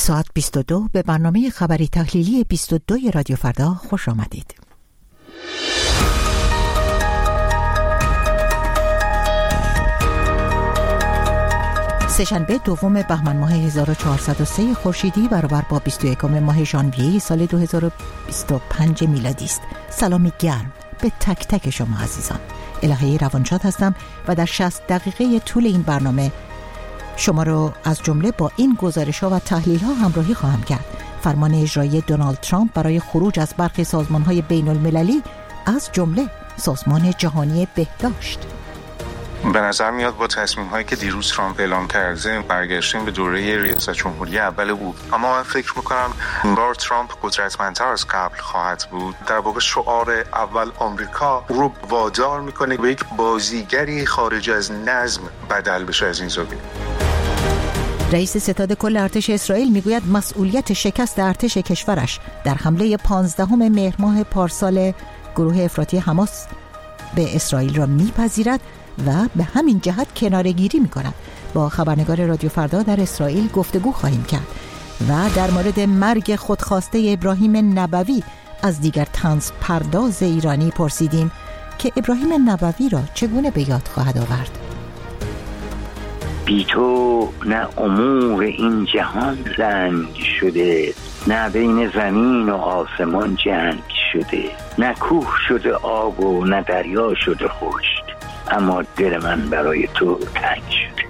ساعت 22 به برنامه خبری تحلیلی 22 رادیو فردا خوش آمدید. سه‌شنبه دوم بهمن ماه 1403 خورشیدی برابر با 21 ماه ژانویه سال 2025 میلادی است. سلامی گرم به تک تک شما عزیزان. الهه روانشاد هستم و در 60 دقیقه طول این برنامه شما رو از جمله با این گزارش‌ها و تحلیل‌ها همراهی خواهم کرد. فرمان اجرایی دونالد ترامپ برای خروج از برخی سازمان‌های بین‌المللی از جمله سازمان جهانی بهداشت. به نظر میاد با تصمیم‌هایی که دیروز ترامپ اعلام کرده برگشتیم به دوره ریاست جمهوری اول او. اما من فکر می‌کنم این بار ترامپ قدرتمندتر از قبل خواهد بود. در واقع شعار اول آمریکا رو وادار می‌کنه به یک بازیگری خارج از نظم بدل بشه از این زاویه. رئیس ستاد کل ارتش اسرائیل میگوید مسئولیت شکست ارتش کشورش در حمله 15 مهر ماه پارسال گروه افراطی حماس به اسرائیل را میپذیرد و به همین جهت کناره‌گیری می‌کند. با خبرنگار رادیو فردا در اسرائیل گفتگو خواهیم کرد و در مورد مرگ خودخواسته ابراهیم نبوی از دیگر طنز پرداز ایرانی پرسیدیم که ابراهیم نبوی را چگونه به یاد خواهد آورد. بی تو نه امور این جهان رنگ شده، نه بین زمین و آسمان جنگ شده، نه کوه شده آب و نه دریا شده خشک، اما دل من برای تو تنگ شده.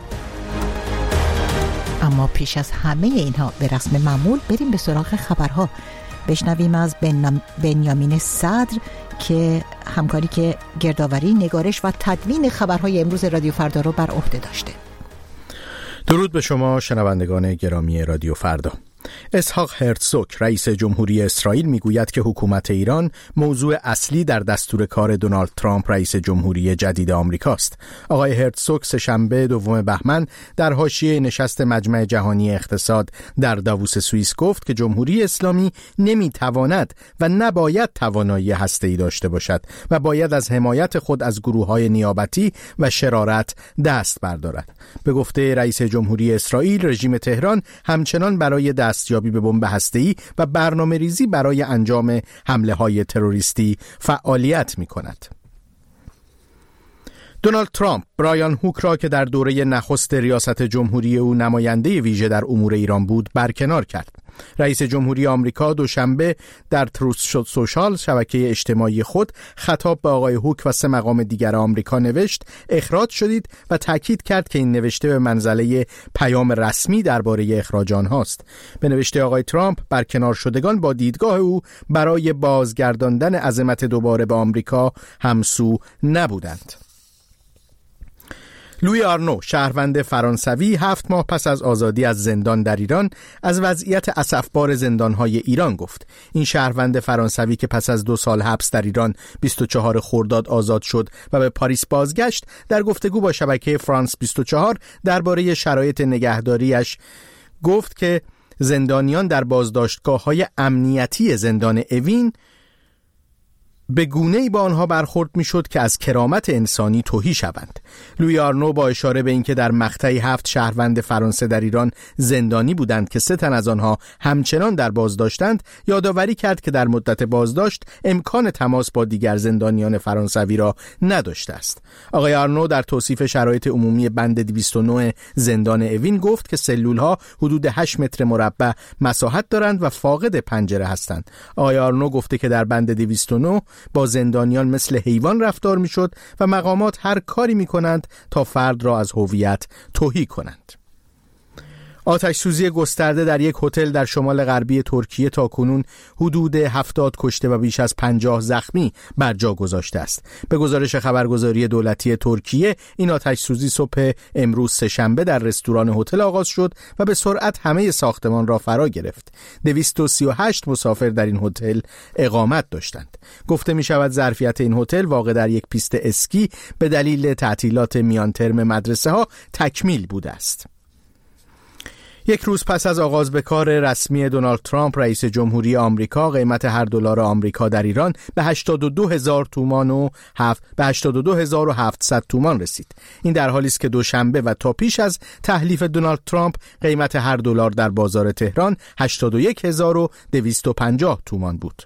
اما پیش از همه اینها به رسم معمول بریم به سراغ خبرها. بشنویم از بنیامین صدر که همکاری که گردآوری، نگارش و تدوین خبرهای امروز رادیو فردا رو بر عهده داشته. درود به شما شنوندگان گرامی رادیو فردا. اسحاق هرتزوگ رئیس جمهوری اسرائیل میگوید که حکومت ایران موضوع اصلی در دستور کار دونالد ترامپ رئیس جمهوری جدید آمریکاست. آقای هرتزوگ سه‌شنبه دوم بهمن در حاشیه نشست مجمع جهانی اقتصاد در داووس سوئیس گفت که جمهوری اسلامی نمیتواند و نباید توانایی هسته‌ای داشته باشد و باید از حمایت خود از گروه‌های نیابتی و شرارت دست بردارد. به گفته رئیس جمهوری اسرائیل، رژیم تهران همچنان برای دستیابی به بمب هسته‌ای و برنامه‌ریزی برای انجام حمله‌های تروریستی فعالیت می‌کند. دونالد ترامپ برایان هوک را که در دوره نخست ریاست جمهوری او نماینده ویژه در امور ایران بود برکنار کرد. رئیس جمهوری آمریکا دوشنبه در تروث سوشال شبکه اجتماعی خود خطاب به آقای هوک و 3 مقام دیگر آمریکا نوشت: اخراج شدید و تاکید کرد که این نوشته به منزله پیام رسمی درباره اخراج آنهاست. به نوشته آقای ترامپ، برکنار شدگان با دیدگاه او برای بازگرداندن عظمت دوباره به آمریکا همسو نبودند. لوی آرنو، شهروند فرانسوی، 7 ماه پس از آزادی از زندان در ایران از وضعیت اسفبار زندانهای ایران گفت. این شهروند فرانسوی که پس از 2 سال حبس در ایران 24 خرداد آزاد شد و به پاریس بازگشت، در گفتگو با شبکه فرانس 24 درباره شرایط نگهداریش گفت که زندانیان در بازداشتگاه‌های امنیتی زندان اوین به گونه‌ای با آنها برخورد می‌شد که از کرامت انسانی تهی شوند. لوی آرنو با اشاره به اینکه در مقطعی 7 شهروند فرانسه در ایران زندانی بودند که 3 تن از آنها همچنان در بازداشتند، یادآوری کرد که در مدت بازداشت امکان تماس با دیگر زندانیان فرانسوی را نداشته است. آقای آرنو در توصیف شرایط عمومی بند 209 زندان اوین گفت که سلول‌ها حدود 8 متر مربع مساحت دارند و فاقد پنجره هستند. آقای آرنو گفته که در بند 209 با زندانیان مثل حیوان رفتار میشد و مقامات هر کاری میکنند تا فرد را از هویت تهی کنند. آتش سوزی گسترده در یک هتل در شمال غربی ترکیه تاکنون حدود 70 کشته و بیش از 50 زخمی بر جا گذاشته است. به گزارش خبرگزاری دولتی ترکیه، این آتش سوزی صبح امروز سه‌شنبه در رستوران هتل آغاز شد و به سرعت همه ساختمان را فرا گرفت. 238 مسافر در این هتل اقامت داشتند. گفته می شود ظرفیت این هتل واقع در یک پیست اسکی به دلیل تعطیلات میان ترم مدرسه ها تکمیل بوده است. یک روز پس از آغاز به کار رسمی دونالد ترامپ رئیس جمهوری آمریکا، قیمت هر دلار آمریکا در ایران به 82,000 تومان و 82,700 تومان رسید. این در حالی است که دوشنبه و تا پیش از تحلیف دونالد ترامپ قیمت هر دلار در بازار تهران 81,250 تومان بود.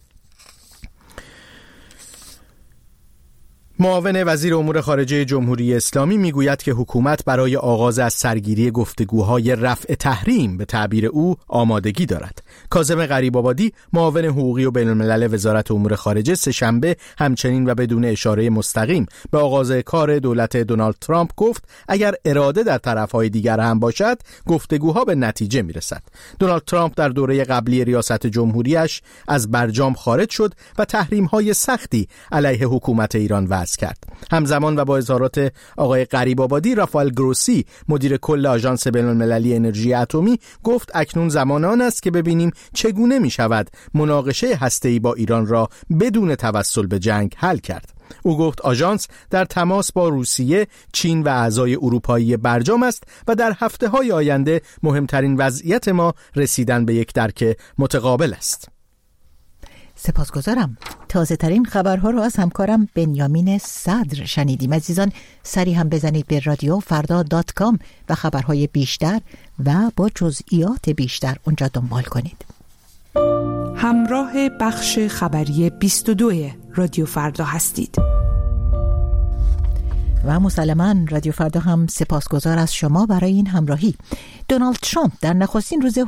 معاون وزیر امور خارجه جمهوری اسلامی میگوید که حکومت برای آغاز از سرگیری گفتگوهای رفع تحریم به تعبیر او آمادگی دارد. کاظم غریب‌آبادی، معاون حقوقی و بین‌الملل وزارت امور خارجه، سه‌شنبه همچنین و بدون اشاره مستقیم به آغاز کار دولت دونالد ترامپ گفت اگر اراده در طرف‌های دیگر هم باشد گفتگوها به نتیجه میرسد. دونالد ترامپ در دوره قبلی ریاست جمهوریش از برجام خارج شد و تحریم‌های سختی علیه حکومت ایران وضع کرد. همزمان و با اظهارات آقای غریب‌آبادی، رافائل گروسی، مدیر کل آژانس بین‌المللی انرژی اتمی، گفت اکنون زمان آن است که ببینیم چگونه می شود مناقشه هسته‌ای با ایران را بدون توسل به جنگ حل کرد. او گفت آژانس در تماس با روسیه، چین و اعضای اروپایی برجام است و در هفته‌های آینده مهمترین وضعیت ما رسیدن به یک درک متقابل است. سپاسگزارم. تازه ترین خبرها رو از همکارم بنیامین صدر شنیدیم. عزیزان سری هم بزنید به رادیوفردا.com و خبرهای بیشتر و با جزئیات بیشتر اونجا دنبال کنید. همراه بخش خبری 22 رادیو فردا هستید. و مسلماً رادیو فردا هم سپاسگزار از شما برای این همراهی. دونالد ترامپ در نخستین روز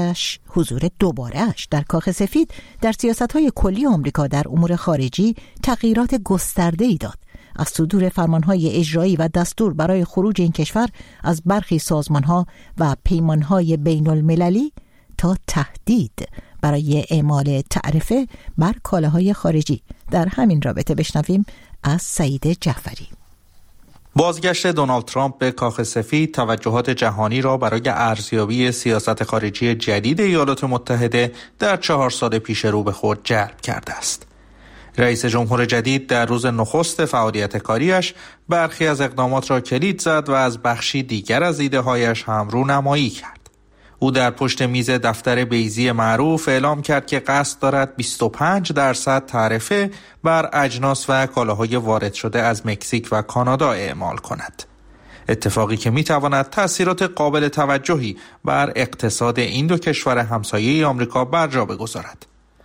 حضور دوباره‌اش در کاخ سفید در سیاست‌های کلی آمریکا در امور خارجی تغییرات گسترده‌ای داد. از صدور فرمان‌های اجرایی و دستور برای خروج این کشور از برخی سازمان‌ها و پیمان‌های بین‌المللی تا تهدید برای اعمال تعرفه بر کالاهای خارجی. در همین رابطه بشنویم از سعید جعفری. بازگشت دونالد ترامپ به کاخ سفید توجهات جهانی را برای ارزیابی سیاست خارجی جدید ایالات متحده در 4 سال پیش رو به خود جلب کرده است. رئیس جمهور جدید در روز نخست فعالیت کاریش برخی از اقدامات را کلید زد و از بخشی دیگر از ایده‌هایش هم رونمایی کرد. او در پشت میز دفتر بیضی معروف اعلام کرد که قصد دارد 25% تعرفه بر اجناس و کالاهای وارد شده از مکزیک و کانادا اعمال کند. اتفاقی که میتواند تأثیرات قابل توجهی بر اقتصاد این دو کشور همسایه آمریکا بر جا بگذارد.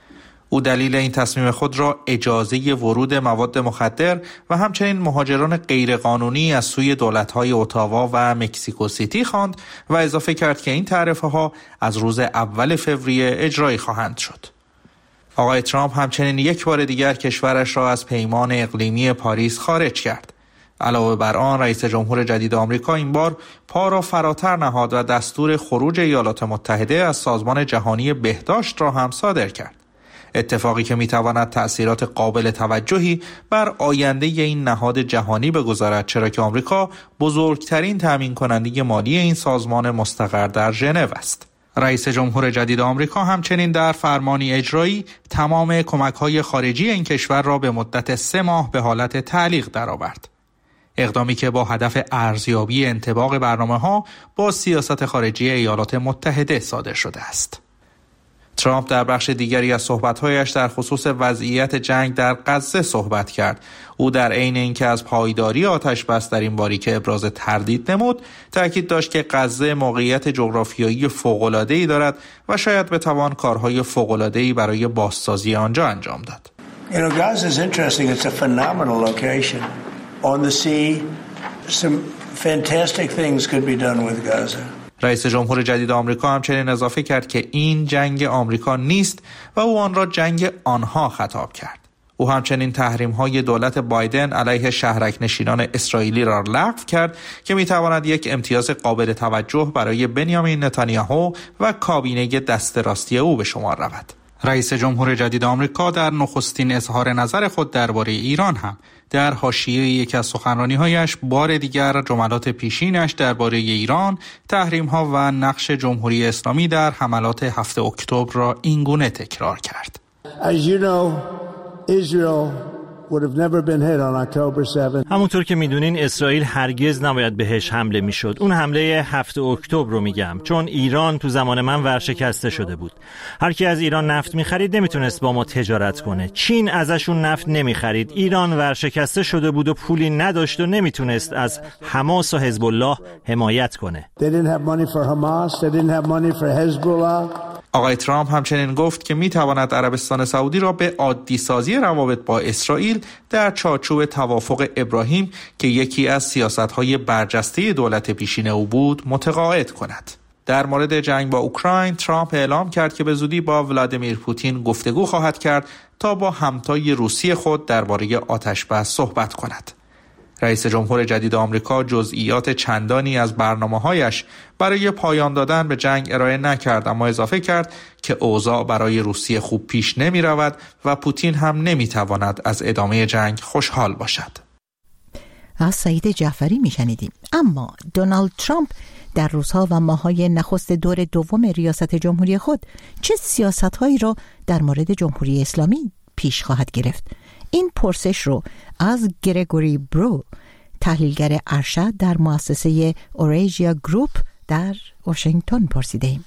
او دلیل این تصمیم خود را اجازه ورود مواد مخدر و همچنین مهاجران غیرقانونی از سوی دولت‌های اتاوا و مکزیکو سیتی خواند و اضافه کرد که این تعرفه‌ها از روز اول فوریه اجرایی خواهند شد. آقای ترامپ همچنین یک بار دیگر کشورش را از پیمان اقلیمی پاریس خارج کرد. علاوه بر آن، رئیس جمهور جدید آمریکا این بار پا را فراتر نهاد و دستور خروج ایالات متحده از سازمان جهانی بهداشت را هم صادر کرد. اتفاقی که میتواند تأثیرات قابل توجهی بر آینده این نهاد جهانی بگذارد، چرا که آمریکا بزرگترین تامین کننده مالی این سازمان مستقر در ژنو است. رئیس جمهور جدید آمریکا همچنین در فرمانی اجرایی تمام کمک‌های خارجی این کشور را به مدت 3 ماه به حالت تعلیق درآورد. اقدامی که با هدف ارزیابی انطباق برنامه‌ها با سیاست خارجی ایالات متحده صادر شده است. ترامپ در بخش دیگری از صحبت‌هایش در خصوص وضعیت جنگ در غزه صحبت کرد. او در عین اینکه از پایداری آتش بس در این باریکه ابراز تردید نمود، تاکید داشت که غزه موقعیت جغرافیایی فوق‌العاده‌ای دارد و شاید بتوان کارهای فوق‌العاده‌ای برای بازسازی آنجا انجام داد. Gaza is interesting. It's a phenomenal location on the sea. Some fantastic things could be done with Gaza. رئیس جمهور جدید آمریکا همچنین اضافه کرد که این جنگ آمریکا نیست و او آن را جنگ آنها خطاب کرد. او همچنین تحریم‌های دولت بایدن علیه شهرک نشینان اسرائیلی را لغو کرد که می‌تواند یک امتیاز قابل توجه برای بنیامین نتانیاهو و کابینه دست راستی او به شمار رود. رئیس جمهور جدید آمریکا در نخستین اظهار نظر خود درباره ایران هم در حاشیه یکی از سخنرانی‌هایش بار دیگر جملات پیشینش درباره ایران، تحریم‌ها و نقش جمهوری اسلامی در حملات 7 اکتبر را اینگونه تکرار کرد. As you know, Israel همونطور که میدونین اسرائیل هرگز نباید بهش حمله میشد. اون حمله 7 اکتبر رو میگم، چون ایران تو زمان من ورشکسته شده بود. هر کی از ایران نفت میخرید نمیتونست با ما تجارت کنه. چین ازشون نفت نمیخرید. ایران ورشکسته شده بود و پولی نداشت و نمیتونست از حماس و حزب الله حمایت کنه. آقای ترامپ همچنین گفت که میتواند عربستان سعودی را به عادی سازی روابط با اسرائیل در چارچوب توافق ابراهیم که یکی از سیاست‌های برجسته دولت پیشین او بود متقاعد کند. در مورد جنگ با اوکراین ترامپ اعلام کرد که به زودی با ولادیمیر پوتین گفتگو خواهد کرد تا با همتای روسی خود درباره آتش‌بس صحبت کند. رئیس جمهور جدید آمریکا جزئیات چندانی از برنامه‌هایش برای پایان دادن به جنگ ارائه نکرد، اما اضافه کرد که اوضاع برای روسیه خوب پیش نمی رود و پوتین هم نمی تواند از ادامه جنگ خوشحال باشد. از سعید جعفری می شنیدیم. اما دونالد ترامپ در روزها و ماه‌های نخست دور دوم ریاست جمهوری خود چه سیاست‌هایی را در مورد جمهوری اسلامی پیش خواهد گرفت؟ این پرسش رو از گرگوری برو، تحلیلگر ارشد در مؤسسه اورژیا گروپ در واشنگتن پرسیده ایم.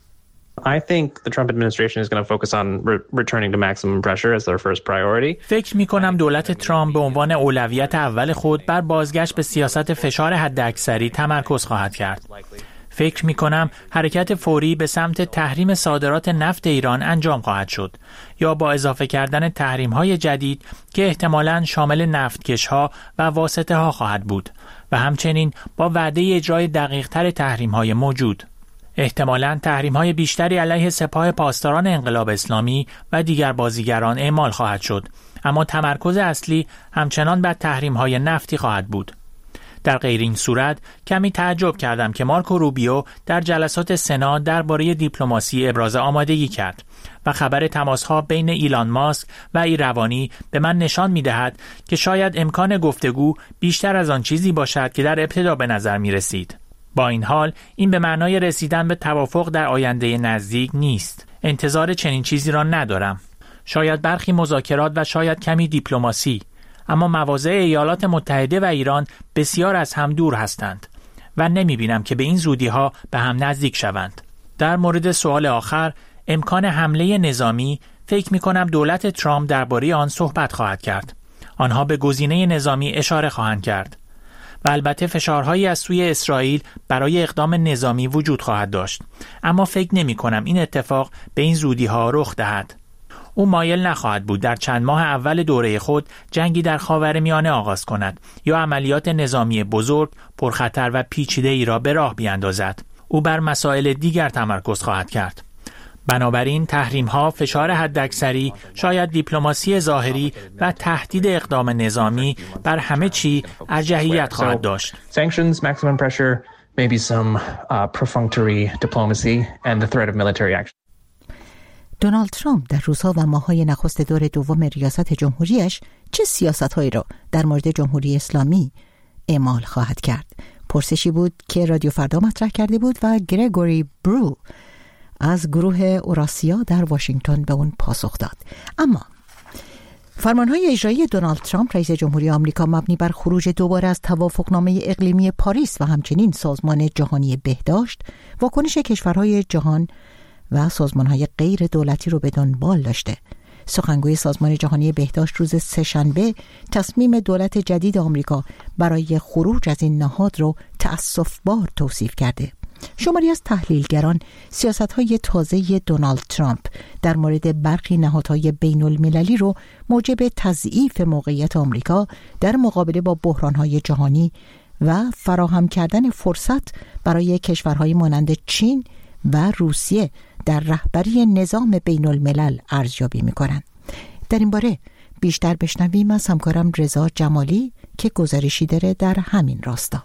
I think the Trump administration is going to focus on returning to maximum pressure as their first priority. فکر می‌کنم دولت ترامپ به عنوان اولویت اول خود بر بازگشت به سیاست فشار حداکثری تمرکز خواهد کرد. فکر می‌کنم حرکت فوری به سمت تحریم صادرات نفت ایران انجام خواهد شد یا با اضافه کردن تحریم‌های جدید که احتمالاً شامل نفتکش‌ها و واسطه‌ها خواهد بود و همچنین با وعده اجرای دقیق‌تر تحریم‌های موجود. احتمالاً تحریم‌های بیشتری علیه سپاه پاسداران انقلاب اسلامی و دیگر بازیگران اعمال خواهد شد، اما تمرکز اصلی همچنان بر تحریم‌های نفتی خواهد بود. در غیر این صورت کمی تعجب کردم که مارکو روبیو در جلسات سنا درباره دیپلماسی ابراز آمادگی کرد و خبر تماس‌ها بین ایلان ماسک و ایروانی به من نشان می‌دهد که شاید امکان گفتگو بیشتر از آن چیزی باشد که در ابتدا به نظر می‌رسید. با این حال این به معنای رسیدن به توافق در آینده نزدیک نیست. انتظار چنین چیزی را ندارم. شاید برخی مذاکرات و شاید کمی دیپلماسی، اما مواضع ایالات متحده و ایران بسیار از هم دور هستند و نمی‌بینم که به این زودی‌ها به هم نزدیک شوند. در مورد سوال آخر، امکان حمله نظامی، فکر می‌کنم دولت ترامپ درباره آن صحبت خواهد کرد. آنها به گزینه نظامی اشاره خواهند کرد. و البته فشارهایی از سوی اسرائیل برای اقدام نظامی وجود خواهد داشت، اما فکر نمی‌کنم این اتفاق به این زودی‌ها رخ دهد. او مایل نخواهد بود در چند ماه اول دوره خود جنگی در خاورمیانه آغاز کند یا عملیات نظامی بزرگ، پرخطر و پیچیده‌ای را به راه بیاندازد. او بر مسائل دیگر تمرکز خواهد کرد. بنابراین تحریم‌ها، فشار حداکثری، شاید دیپلماسی ظاهری و تهدید اقدام نظامی بر همه چی ارجحیت خواهد داشت. Sanctions, maximum pressure, maybe some perfunctory diplomacy and the threat of military action. دونالد ترامپ در روزها و ماه‌های نخست دور دوم ریاست جمهوریش چه سیاست‌هایی را در مورد جمهوری اسلامی اعمال خواهد کرد؟ پرسشی بود که رادیو فردا مطرح کرده بود و گرگوری برو از گروه اوراسیا در واشنگتن به اون پاسخ داد. اما فرمانهای اجرایی دونالد ترامپ رئیس جمهوری آمریکا مبنی بر خروج دوباره از توافقنامه اقلیمی پاریس و همچنین سازمان جهانی بهداشت، واکنش کشورهای جهان و سازمانهای غیر دولتی رو به دنبال داشته. سخنگوی سازمان جهانی بهداشت روز سه‌شنبه تصمیم دولت جدید آمریکا برای خروج از این نهاد رو تأسف‌بار توصیف کرده. شماری از تحلیلگران سیاست‌های تازه دونالد ترامپ در مورد برخی نهادهای بین‌المللی رو موجب تضعیف موقعیت آمریکا در مقابله با بحران‌های جهانی و فراهم کردن فرصت برای کشورهای مانند چین و روسیه در رهبری نظام بین‌الملل ارزیابی می‌کنند. در این باره بیشتر بشنویم از همکارم رضا جمالی که گزارشی داره در همین راستا.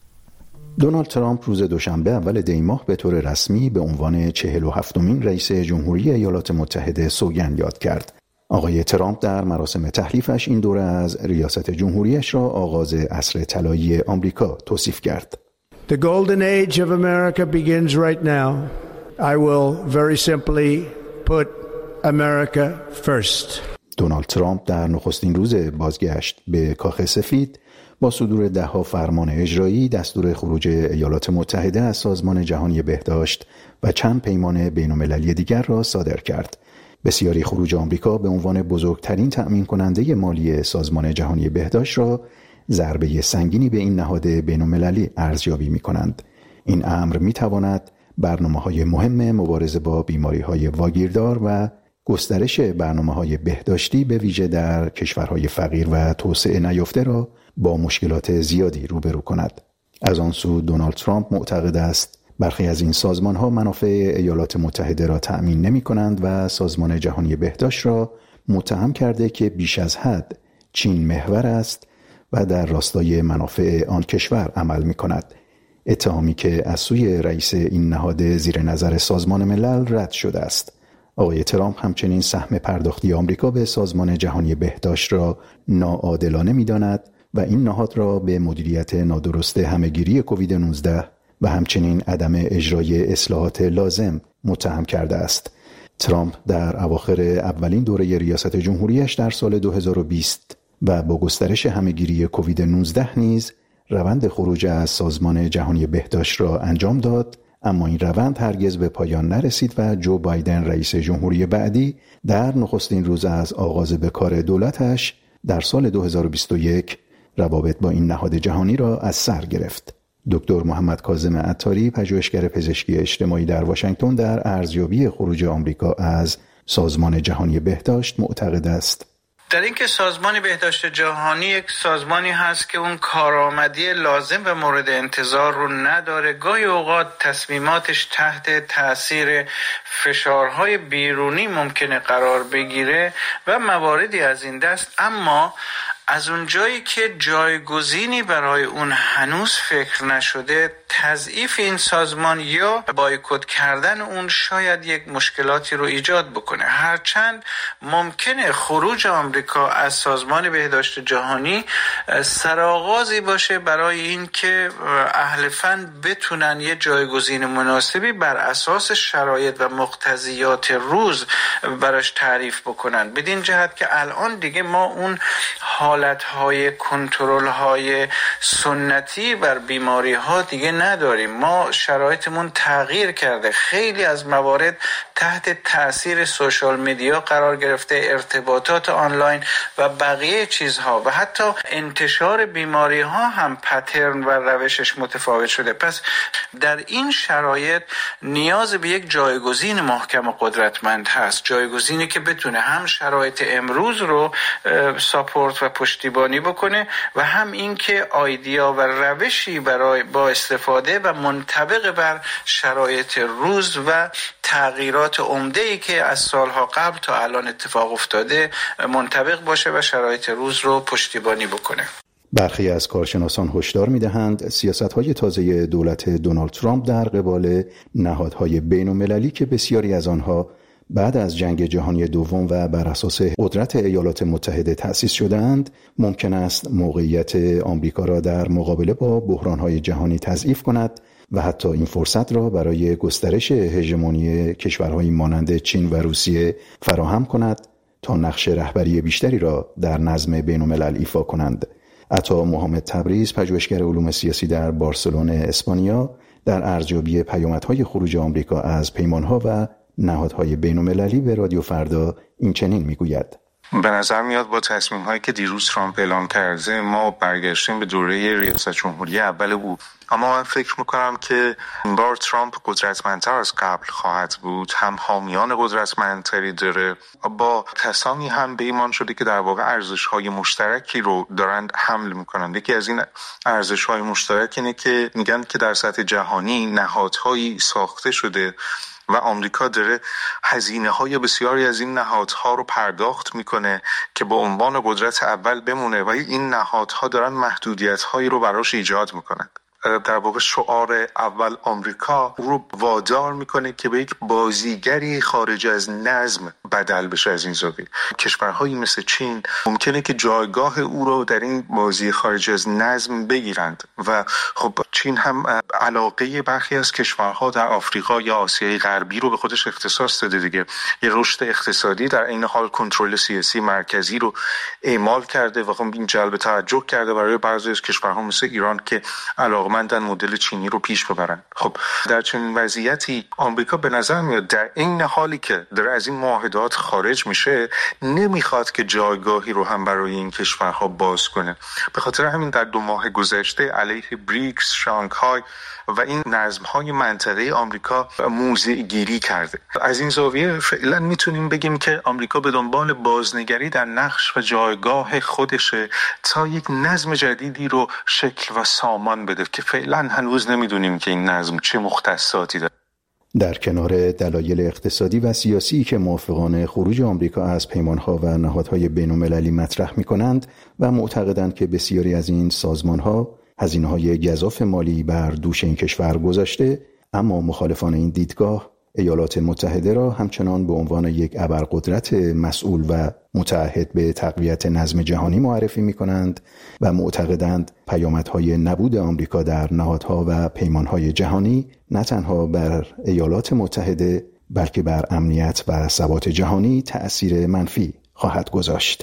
دونالد ترامپ روز دوشنبه اول دی ماه به طور رسمی به عنوان 47مین رئیس جمهوری ایالات متحده سوگند یاد کرد. آقای ترامپ در مراسم تحلیفش این دوره از ریاست جمهوریش را آغاز عصر طلایی آمریکا توصیف کرد. The golden age of America begins right now. I will very simply put America first. دونالد ترامپ در نخستین روز بازگشت به کاخ سفید با صدور ده‌ها فرمان اجرایی دستور خروج ایالات متحده از سازمان جهانی بهداشت و چند پیمان بین‌المللی دیگر را صادر کرد. بسیاری خروج آمریکا به عنوان بزرگترین تأمین کننده مالی سازمان جهانی بهداشت را ضربه سنگینی به این نهاد بین‌المللی ارزیابی می‌کنند. این امر می‌تواند برنامه‌های مهم مبارزه با بیماری‌های واگیردار و گسترش برنامه‌های بهداشتی به ویژه در کشورهای فقیر و توسعه نیافته را با مشکلات زیادی روبرو کند. از آن سو دونالد ترامپ معتقد است برخی از این سازمان‌ها منافع ایالات متحده را تأمین نمی‌کنند و سازمان جهانی بهداشت را متهم کرده که بیش از حد چین محور است و در راستای منافع آن کشور عمل می‌کند. اتهامی که از سوی رئیس این نهاد زیر نظر سازمان ملل رد شده است. آقای ترامپ همچنین سهم پرداختی آمریکا به سازمان جهانی بهداشت را ناعادلانه می‌داند و این نهاد را به مدیریت نادرست همه‌گیری کووید 19 و همچنین عدم اجرای اصلاحات لازم متهم کرده است. ترامپ در اواخر اولین دوره ریاست جمهوریش در سال 2020 و با گسترش همه‌گیری کووید 19 نیز روند خروج از سازمان جهانی بهداشت را انجام داد، اما این روند هرگز به پایان نرسید و جو بایدن رئیس جمهوری بعدی در نخستین روز از آغاز به کار دولتش در سال 2021 روابط با این نهاد جهانی را از سر گرفت. دکتر محمد کاظم عطاری، پژوهشگر پزشکی اجتماعی در واشنگتن، در ارزیابی خروج آمریکا از سازمان جهانی بهداشت معتقد است در اینکه سازمان بهداشت جهانی یک سازمانی هست که اون کارآمدی لازم و مورد انتظار رو نداره. گاهی اوقات تصمیماتش تحت تأثیر فشارهای بیرونی ممکنه قرار بگیره و مواردی از این دست، اما از اونجایی که جایگزینی برای اون هنوز فکر نشده، تضعیف این سازمان یا بایکوت کردن اون شاید یک مشکلاتی رو ایجاد بکنه. هرچند ممکنه خروج آمریکا از سازمان بهداشت جهانی سرآغازی باشه برای این که اهل فن بتونن یه جایگزین مناسبی بر اساس شرایط و مقتضیات روز براش تعریف بکنن، بدین جهت که الان دیگه ما اون حالتهای کنترل‌های سنتی بر بیماری‌ها دیگه نداریم. ما شرایطمون تغییر کرده، خیلی از موارد تحت تأثیر سوشال میدیا قرار گرفته، ارتباطات آنلاین و بقیه چیزها و حتی انتشار بیماری‌ها هم پترن و روشش متفاوت شده. پس در این شرایط نیاز به یک جایگزین محکم و قدرتمند هست، جایگزینی که بتونه هم شرایط امروز رو ساپورت و پشتیبانی بکنه و هم این که آیدیا و روشی برای با استفاده و منطبق بر شرایط روز و تغییرات عمده‌ای که از سالها قبل تا الان اتفاق افتاده منطبق باشه و شرایط روز رو پشتیبانی بکنه. برخی از کارشناسان هشدار می‌دهند سیاست‌های تازه دولت دونالد ترامپ در قبال نهادهای بین‌المللی که بسیاری از آنها بعد از جنگ جهانی دوم و بر اساس قدرت ایالات متحده تأسیس شده‌اند، ممکن است موقعیت آمریکا را در مقابله با بحران‌های جهانی تضعیف کند و حتی این فرصت را برای گسترش هژمونی کشورهای مانند چین و روسیه فراهم کند تا نقش رهبری بیشتری را در نظم بین‌الملل ایفا کنند. عطا محمد تبریز، پژوهشگر علوم سیاسی در بارسلون اسپانیا، در ارزیابی پیامدهای خروج آمریکا از پیمانها و نهادهای بین‌المللی به رادیو فردا این چنین میگوید: به نظر میاد با تصمیم هایی که دیروز ترامپ اعلام کرده ما برگشتیم به دوره ریاست جمهوری اول او. اما من فکر میکنم که این بار ترامپ قدرتمندتر از قبل خواهد بود، هم حامیان قدرتمندتری داره، با کسانی هم به ایمان شده که در واقع ارزش‌های مشترکی رو دارند حمل میکنند. یکی از این ارزش‌های مشترک اینه که میگن که در سطح جهانی نهادهایی ساخته شده و آمریکا داره هزینه‌های بسیاری از این نهادها رو پرداخت میکنه که به عنوان قدرت اول بمونه و این نهادها دارن محدودیت‌هایی رو براش ایجاد میکنن. در واقع شعار اول آمریکا رو وادار میکنه که به یک بازیگری خارج از نظم بدل بشه. از این زاویه کشورهایی مثل چین ممکنه که جایگاه او رو در این بازی خارج از نظم بگیرند و خب چین هم علاقه برخی از کشورها در آفریقا یا آسیای غربی رو به خودش اختصاص داده دیگه. یه رشد اقتصادی در این حال کنترل سیاسی مرکزی رو اعمال کرده و خب این جلب توجه کرده برای بعضی از کشورها مثل ایران که علاقمندن مدل چینی رو پیش ببرن. خب در چنین وضعیتی آمریکا به نظر میاد در این حالی که در از این معاهدات خارج میشه نمیخواد که جایگاهی رو هم برای این کشورها باز کنه. به خاطر همین در 2 ماه گذشته علیه بریکس، شانگهای و این نظم‌های منطقه آمریکا موضع‌گیری کرده. از این زاویه فعلا میتونیم بگیم که آمریکا به دنبال بازنگری در نقش و جایگاه خودشه تا یک نظم جدیدی رو شکل و سامان بده که فعلا هنوز نمیدونیم که این نظم چه مختصاتی داره. در کنار دلایل اقتصادی و سیاسی که موافقان خروج آمریکا از پیمانها و نهادهای بین‌المللی مطرح می‌کنند و معتقدند که بسیاری از این سازمان‌ها هزینه‌های گزاف مالی بر دوش این کشور گذاشته، اما مخالفان این دیدگاه ایالات متحده را همچنان به عنوان یک ابرقدرت مسئول و متعهد به تقویت نظم جهانی معرفی می‌کنند و معتقدند پیامدهای نبود آمریکا در نهادها و پیمانهای جهانی نه تنها بر ایالات متحده بلکه بر امنیت و ثبات جهانی تأثیر منفی خواهد گذاشت.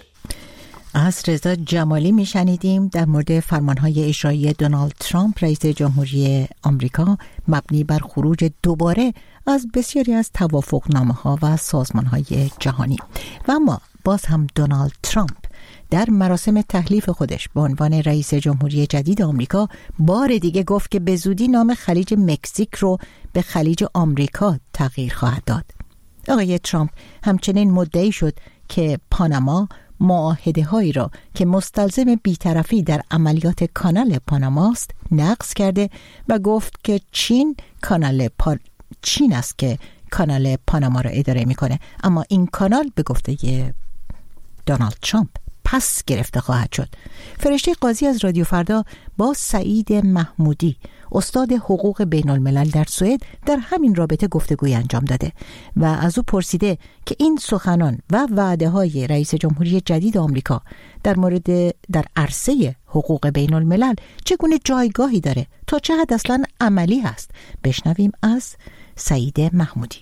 از رضا جمالی میشنیدیم در مورد فرمانهای اجرایی دونالد ترامپ رئیس جمهوری آمریکا مبنی بر خروج دوباره از بسیاری از توافقنامه‌ها و سازمانهای جهانی. و اما باز هم دونالد ترامپ در مراسم تحلیف خودش به عنوان رئیس جمهوری جدید آمریکا بار دیگه گفت که به زودی نام خلیج مکزیک رو به خلیج آمریکا تغییر خواهد داد. آقای ترامپ همچنین مدعی شد که پاناما معاهده‌هایی را که مستلزم بی‌طرفی در عملیات کانال پاناماست نقض کرده و گفت که چین است که کانال پاناما را اداره میکنه، اما این کانال به گفته دونالد ترامپ پس گرفته خواهد شد. فرشته قاضی از رادیو فردا با سعید محمودی استاد حقوق بین الملل در سوئد در همین رابطه گفتگوی انجام داده و از او پرسیده که این سخنان و وعده های رئیس جمهوری جدید آمریکا در عرصه حقوق بین الملل چگونه جایگاهی داره، تا چه حد اصلا عملی هست. بشنویم از سعید محمودی.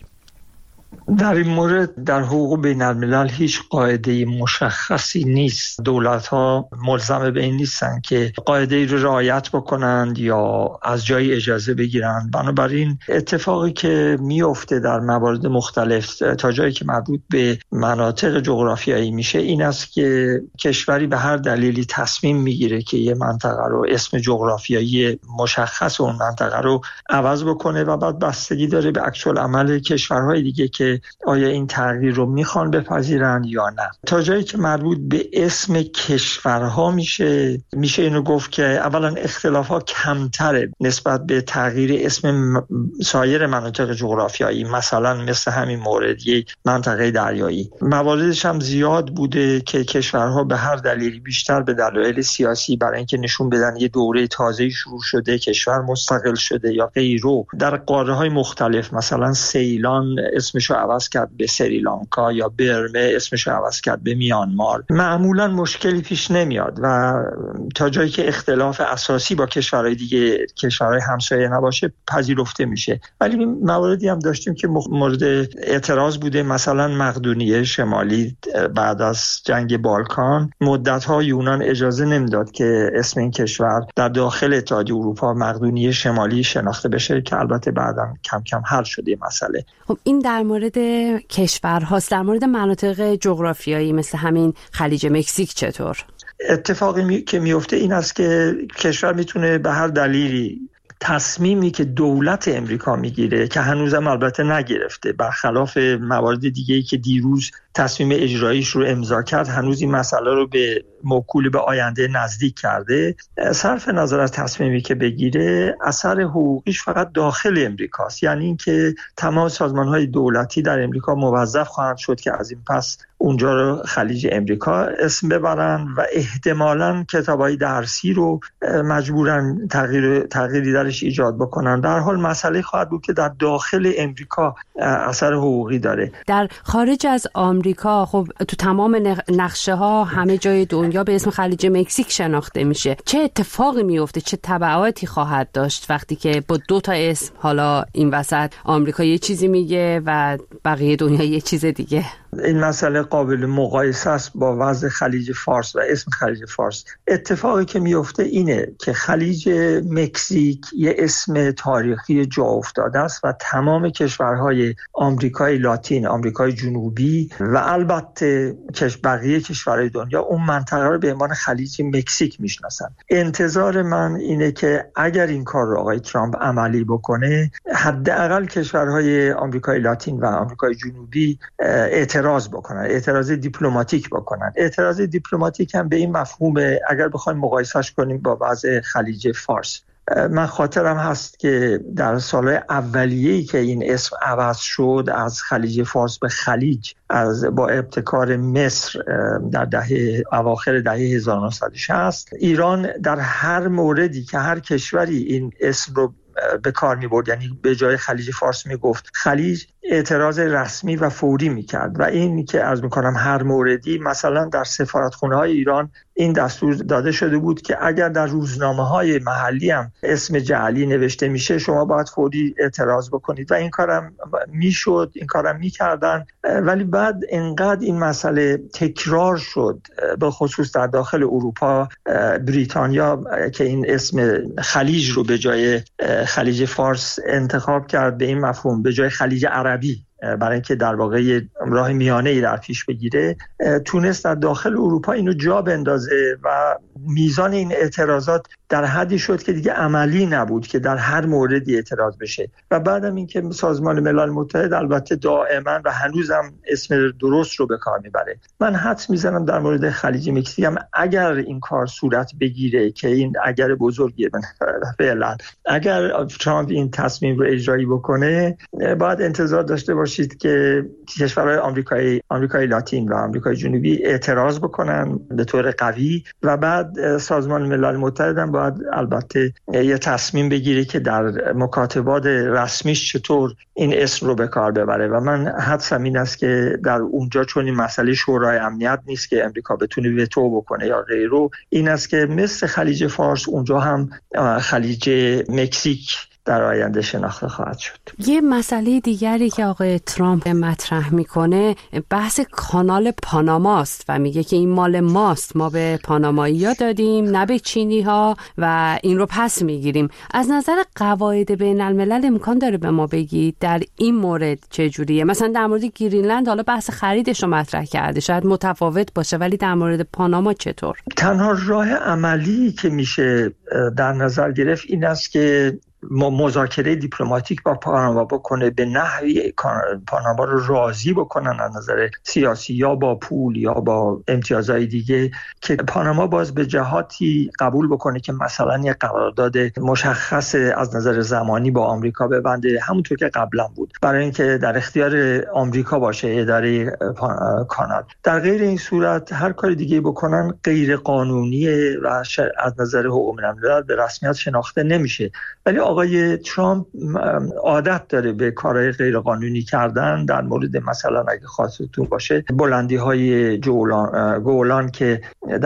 در این مورد در حقوق بین الملل هیچ قاعده مشخصی نیست. دولت‌ها ملزم به این نیستن که قاعده‌ای رو رعایت بکنند یا از جایی اجازه بگیرند. بنابراین اتفاقی که میفته در موارد مختلف تا جایی که مربوط به مناطق جغرافیایی میشه این است که کشوری به هر دلیلی تصمیم میگیره که یه منطقه رو اسم جغرافیایی مشخص اون منطقه رو عوض بکنه و بعد بستگی داره به عکس‌العمل کشورهای دیگه که آیا این تغییر رو میخوان بپذیرن یا نه. تا جایی که مربوط به اسم کشورها میشه اینو گفت که اولا اختلافات کمتره نسبت به تغییر اسم سایر مناطق جغرافیایی، مثلا مثل همین مورد یک منطقه دریایی. مواردش هم زیاد بوده که کشورها به هر دلیلی، بیشتر به دلایل سیاسی، برای اینکه نشون بدن یه دوره تازه‌ای شروع شده، کشور مستقل شده یا غیره، در قاره‌های مختلف، مثلا سیلان اسمشو عوض کرد به سریلانکا یا برمه اسمشو عوض کرد به میانمار. معمولا مشکلی پیش نمیاد و تا جایی که اختلاف اساسی با کشورهای دیگه، کشورهای همسایه نباشه، پذیرفته میشه. ولی مواردی هم داشتیم که مورد اعتراض بوده، مثلا مقدونیه شمالی بعد از جنگ بالکان مدت‌ها یونان اجازه نمیداد که اسم این کشور در داخل اتحادیه اروپا مقدونیه شمالی شناخته بشه که البته بعداً کم کم حل شده مسئله. خب این در مورد کشورهاست. در مورد مناطق جغرافیایی مثل همین خلیج مکزیک چطور؟ اتفاقی که میفته این است که کشور میتونه به هر دلیلی تصمیمی که دولت امریکا میگیره که هنوزم البته نگرفته، برخلاف موارد دیگه‌ای که دیروز تصمیم اجراییش رو امضا کرد، هنوز این مسئله رو به موکول به آینده نزدیک کرده. صرف نظر از تصمیمی که بگیره، اثر حقوقیش فقط داخل امریکاست. یعنی اینکه تمام سازمان‌های دولتی در امریکا موظف خواهند شد که از این پس اونجا رو خلیج امریکا اسم ببرن و احتمالاً کتابای درسی رو مجبورن تغییری درش ایجاد بکنن. در حال مسئله خواهد بود که در داخل امریکا اثر حقوقی داره. در خارج از آمریکا خب تو تمام نقشه ها همه جای دنیا به اسم خلیج مکزیک شناخته میشه. چه اتفاقی میفته؟ چه تبعاتی خواهد داشت وقتی که با دو تا اسم، حالا این وسط آمریکا یه چیزی میگه و بقیه دنیا یه چیز دیگه؟ این مسئله قابل مقایسه است با وضع خلیج فارس و اسم خلیج فارس. اتفاقی که میفته اینه که خلیج مکزیک یه اسم تاریخی جا افتاده است و تمام کشورهای آمریکای لاتین، آمریکای جنوبی و البته بقیه کشورهای دنیا اون منطقه رو به عنوان خلیج مکزیک میشناسن. انتظار من اینه که اگر این کار رو آقای ترامپ عملی بکنه، حداقل کشورهای آمریکای لاتین و آمریکای جنوبی اعتراض بکنن، اعتراض دیپلماتیک بکنن. اعتراض دیپلماتیک هم به این مفهوم، اگر بخوایم مقایسهش کنیم با وضع خلیج فارس، من خاطرم هست که در سالهای اولیه‌ای که این اسم عوض شد از خلیج فارس به خلیج، با ابتکار مصر در اواخر دهه 1960، ایران در هر موردی که هر کشوری این اسم رو به کار می برد، یعنی به جای خلیج فارس می گفت خلیج، اعتراض رسمی و فوری می کرد. و این که عرض می کنم هر موردی، مثلا در سفارتخانه های ایران این دستور داده شده بود که اگر در روزنامه های محلی هم اسم جعلی نوشته میشه، شما باید فوری اعتراض بکنید. و این کارم میشد، این کارم میکردن. ولی بعد انقدر این مسئله تکرار شد، به خصوص در داخل اروپا، بریتانیا که این اسم خلیج رو به جای خلیج فارس انتخاب کرد به این مفهوم، به جای خلیج عربی، برای اینکه در واقع راه میانه‌ای در پیش بگیره، تونست در داخل اروپا اینو جا بندازه و میزان این اعتراضات در حدی شد که دیگه عملی نبود که در هر موردی اعتراض بشه. و بعدم اینکه سازمان ملل متحد البته دائما و هنوزم اسم درست رو به کار میبره. من حدس میزنم در مورد خلیج مکزیک هم اگر این کار صورت بگیره، که این اگر بزرگیه فعلا، اگر ترامپ این تصمیم رو اجرایی بکنه، باید انتظار داشته باشید که کشورهای آمریکای لاتین و آمریکای جنوبی اعتراض بکنن به طور قوی و بعد سازمان ملل متحد هم باید البته یه تصمیم بگیره که در مکاتبات رسمیش چطور این اسم رو به کار ببره. و من حدسم این است که در اونجا، چون این مسئله شورای امنیت نیست که امریکا بتونه وتو بکنه یا غیره، این است که مثل خلیج فارس اونجا هم خلیج مکزیک در آینده شناخته خواهد شد. یه مسئله دیگری که آقای ترامپ مطرح میکنه بحث کانال پاناماست و میگه که این مال ماست، ما به پانامایی‌ها دادیم نه به چینی‌ها و این رو پس میگیریم. از نظر قواعد بین الملل امکان داره به ما بگید در این مورد چه جوریه؟ مثلا در مورد گرینلند حالا بحث خریدش رو مطرح کرده، شاید متفاوت باشه، ولی در مورد پاناما چطور؟ تنها راه عملی که میشه در نظر گرفت این است که مذاکره دیپلماتیک با پاناما بکنه، به نحوی پاناما رو راضی بکنن از نظر سیاسی یا با پول یا با امتیازهای دیگه، که پاناما باز به جهاتی قبول بکنه که مثلا یک قرارداد مشخص از نظر زمانی با آمریکا ببنده، همونطور که قبلا بود، برای اینکه در اختیار آمریکا باشه اداره کانال. در غیر این صورت هر کاری دیگه بکنن غیر قانونیه و از نظر حقوق الملل به رسمیت شناخته نمیشه. ولی آقای ترامپ عادت داره به کارهای غیر قانونی کردن. در مورد مثلا اگه خاطرتون باشه بلندی‌های گولان که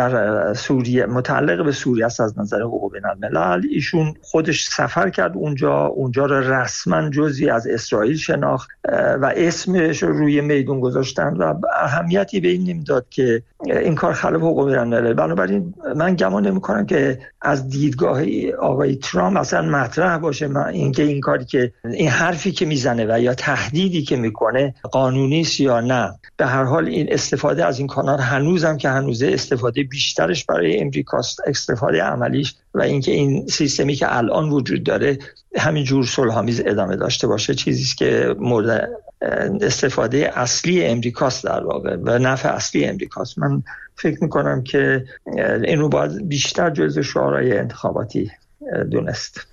در سوریه متعلق به سوریه است از نظر حقوق بین‌الملل، ایشون خودش سفر کرد اونجا رو رسما جزئی از اسرائیل شناخت و اسمش رو روی میدون گذاشتن و اهمیتی به این نمیداد که این کار خلاف حقوق بین‌الملل. بنابراین من گمان نمی‌کنم که از دیدگاه آقای ترامپ اصلا مطرح باشه اینکه این کاری که این حرفی که میزنه و یا تهدیدی که میکنه قانونی است یا نه. به هر حال این استفاده از این کانال هنوزم که هنوزه استفاده بیشترش برای امریکاست، استفاده عملیش، و اینکه این سیستمی که الان وجود داره همینجور صلح‌آمیز ادامه داشته باشه، چیزی است که مورد استفاده اصلی امریکاست در واقع و نفع اصلی امریکاست. من فکر میکنم که این رو باید بیشتر جزء شورای انتخاباتی دونست.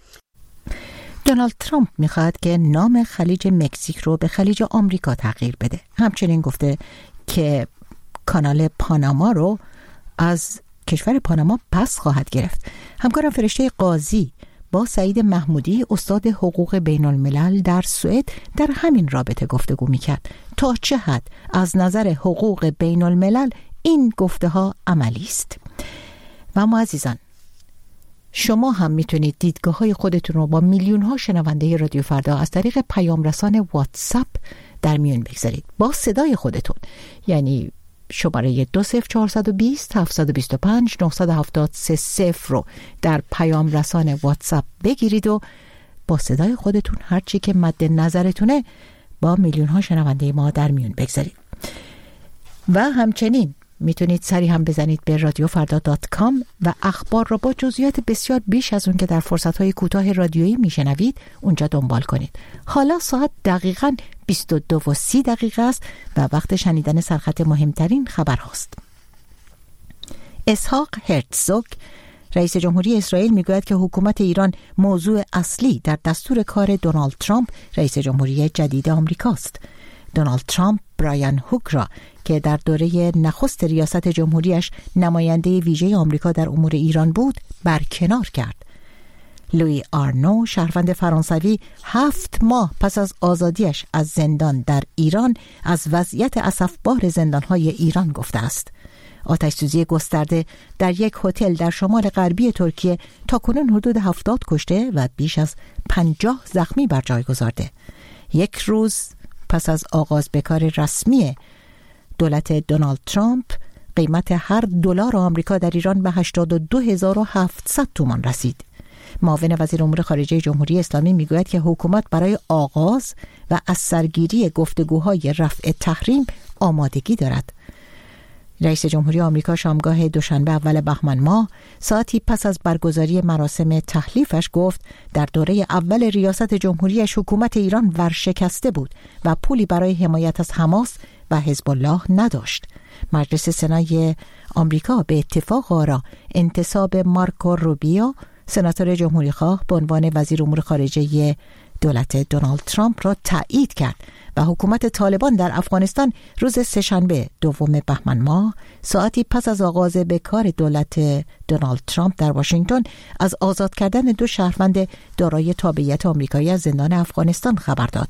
دونالد ترامپ میخواد که نام خلیج مکزیک رو به خلیج آمریکا تغییر بده. همچنین گفته که کانال پاناما رو از کشور پاناما پس خواهد گرفت. همکارم فرشته قاضی با سعید محمودی استاد حقوق بین الملل در سوئد در همین رابطه گفتگو میکرد تا چه حد از نظر حقوق بین الملل این گفته ها عملی است. و اما عزیزان، شما هم میتونید دیدگاه های خودتون رو با میلیون ها شنونده رادیو فردا از طریق پیام رسان واتساپ در میون بگذارید با صدای خودتون، یعنی شماره 20420 725 973 رو در پیام رسان واتساپ بگیرید و با صدای خودتون هرچی که مد نظرتونه با میلیون ها شنونده ما در میون بگذارید. و همچنین میتونید سری هم بزنید به رادیوفردا.com و اخبار رو با جزئیات بسیار بیش از اون که در فرصت‌های کوتاه رادیویی میشنوید اونجا دنبال کنید. حالا ساعت دقیقاً 22:30 است و وقت شنیدن سرخط مهمترین خبر هاست. اسحاق هرتزوگ رئیس جمهوری اسرائیل میگوید که حکومت ایران موضوع اصلی در دستور کار دونالد ترامپ رئیس جمهوری جدید آمریکاست. دونالد ترامپ برایان هوک را که در دوره نخست ریاست جمهوریش نماینده ویژه آمریکا در امور ایران بود برکنار کرد. لوی آرنو شهروند فرانسوی 7 ماه پس از آزادیش از زندان در ایران از وضعیت اسفبار زندانهای ایران گفته است. آتش‌سوزی گسترده در یک هتل در شمال غربی ترکیه تاکنون حدود 70 کشته و بیش از 50 زخمی بر جای گذارده. یک روز پس از آغاز به کار رسمی دولت دونالد ترامپ، قیمت هر دلار آمریکا در ایران به 82,700 تومان رسید. معاون وزیر امور خارجه جمهوری اسلامی میگوید که حکومت برای آغاز و از سرگیری گفتگوهای رفع تحریم آمادگی دارد. رئیس جمهوری آمریکا شامگاه دوشنبه اول بهمن ماه ساعتی پس از برگزاری مراسم تحلیفش گفت در دوره اول ریاست جمهوریش حکومت ایران ورشکسته بود و پولی برای حمایت از حماس و حزب الله نداشت. مجلس سنای آمریکا به اتفاق آرا انتصاب مارکو روبیو سناتور جمهوری خواه به عنوان وزیر امور خارجه دولت دونالد ترامپ را تایید کرد و حکومت طالبان در افغانستان روز سه‌شنبه دوم بهمن ماه ساعتی پس از آغاز به کار دولت دونالد ترامپ در واشنگتن از آزاد کردن 2 شهروند دارای تابعیت آمریکایی از زندان افغانستان خبر داد.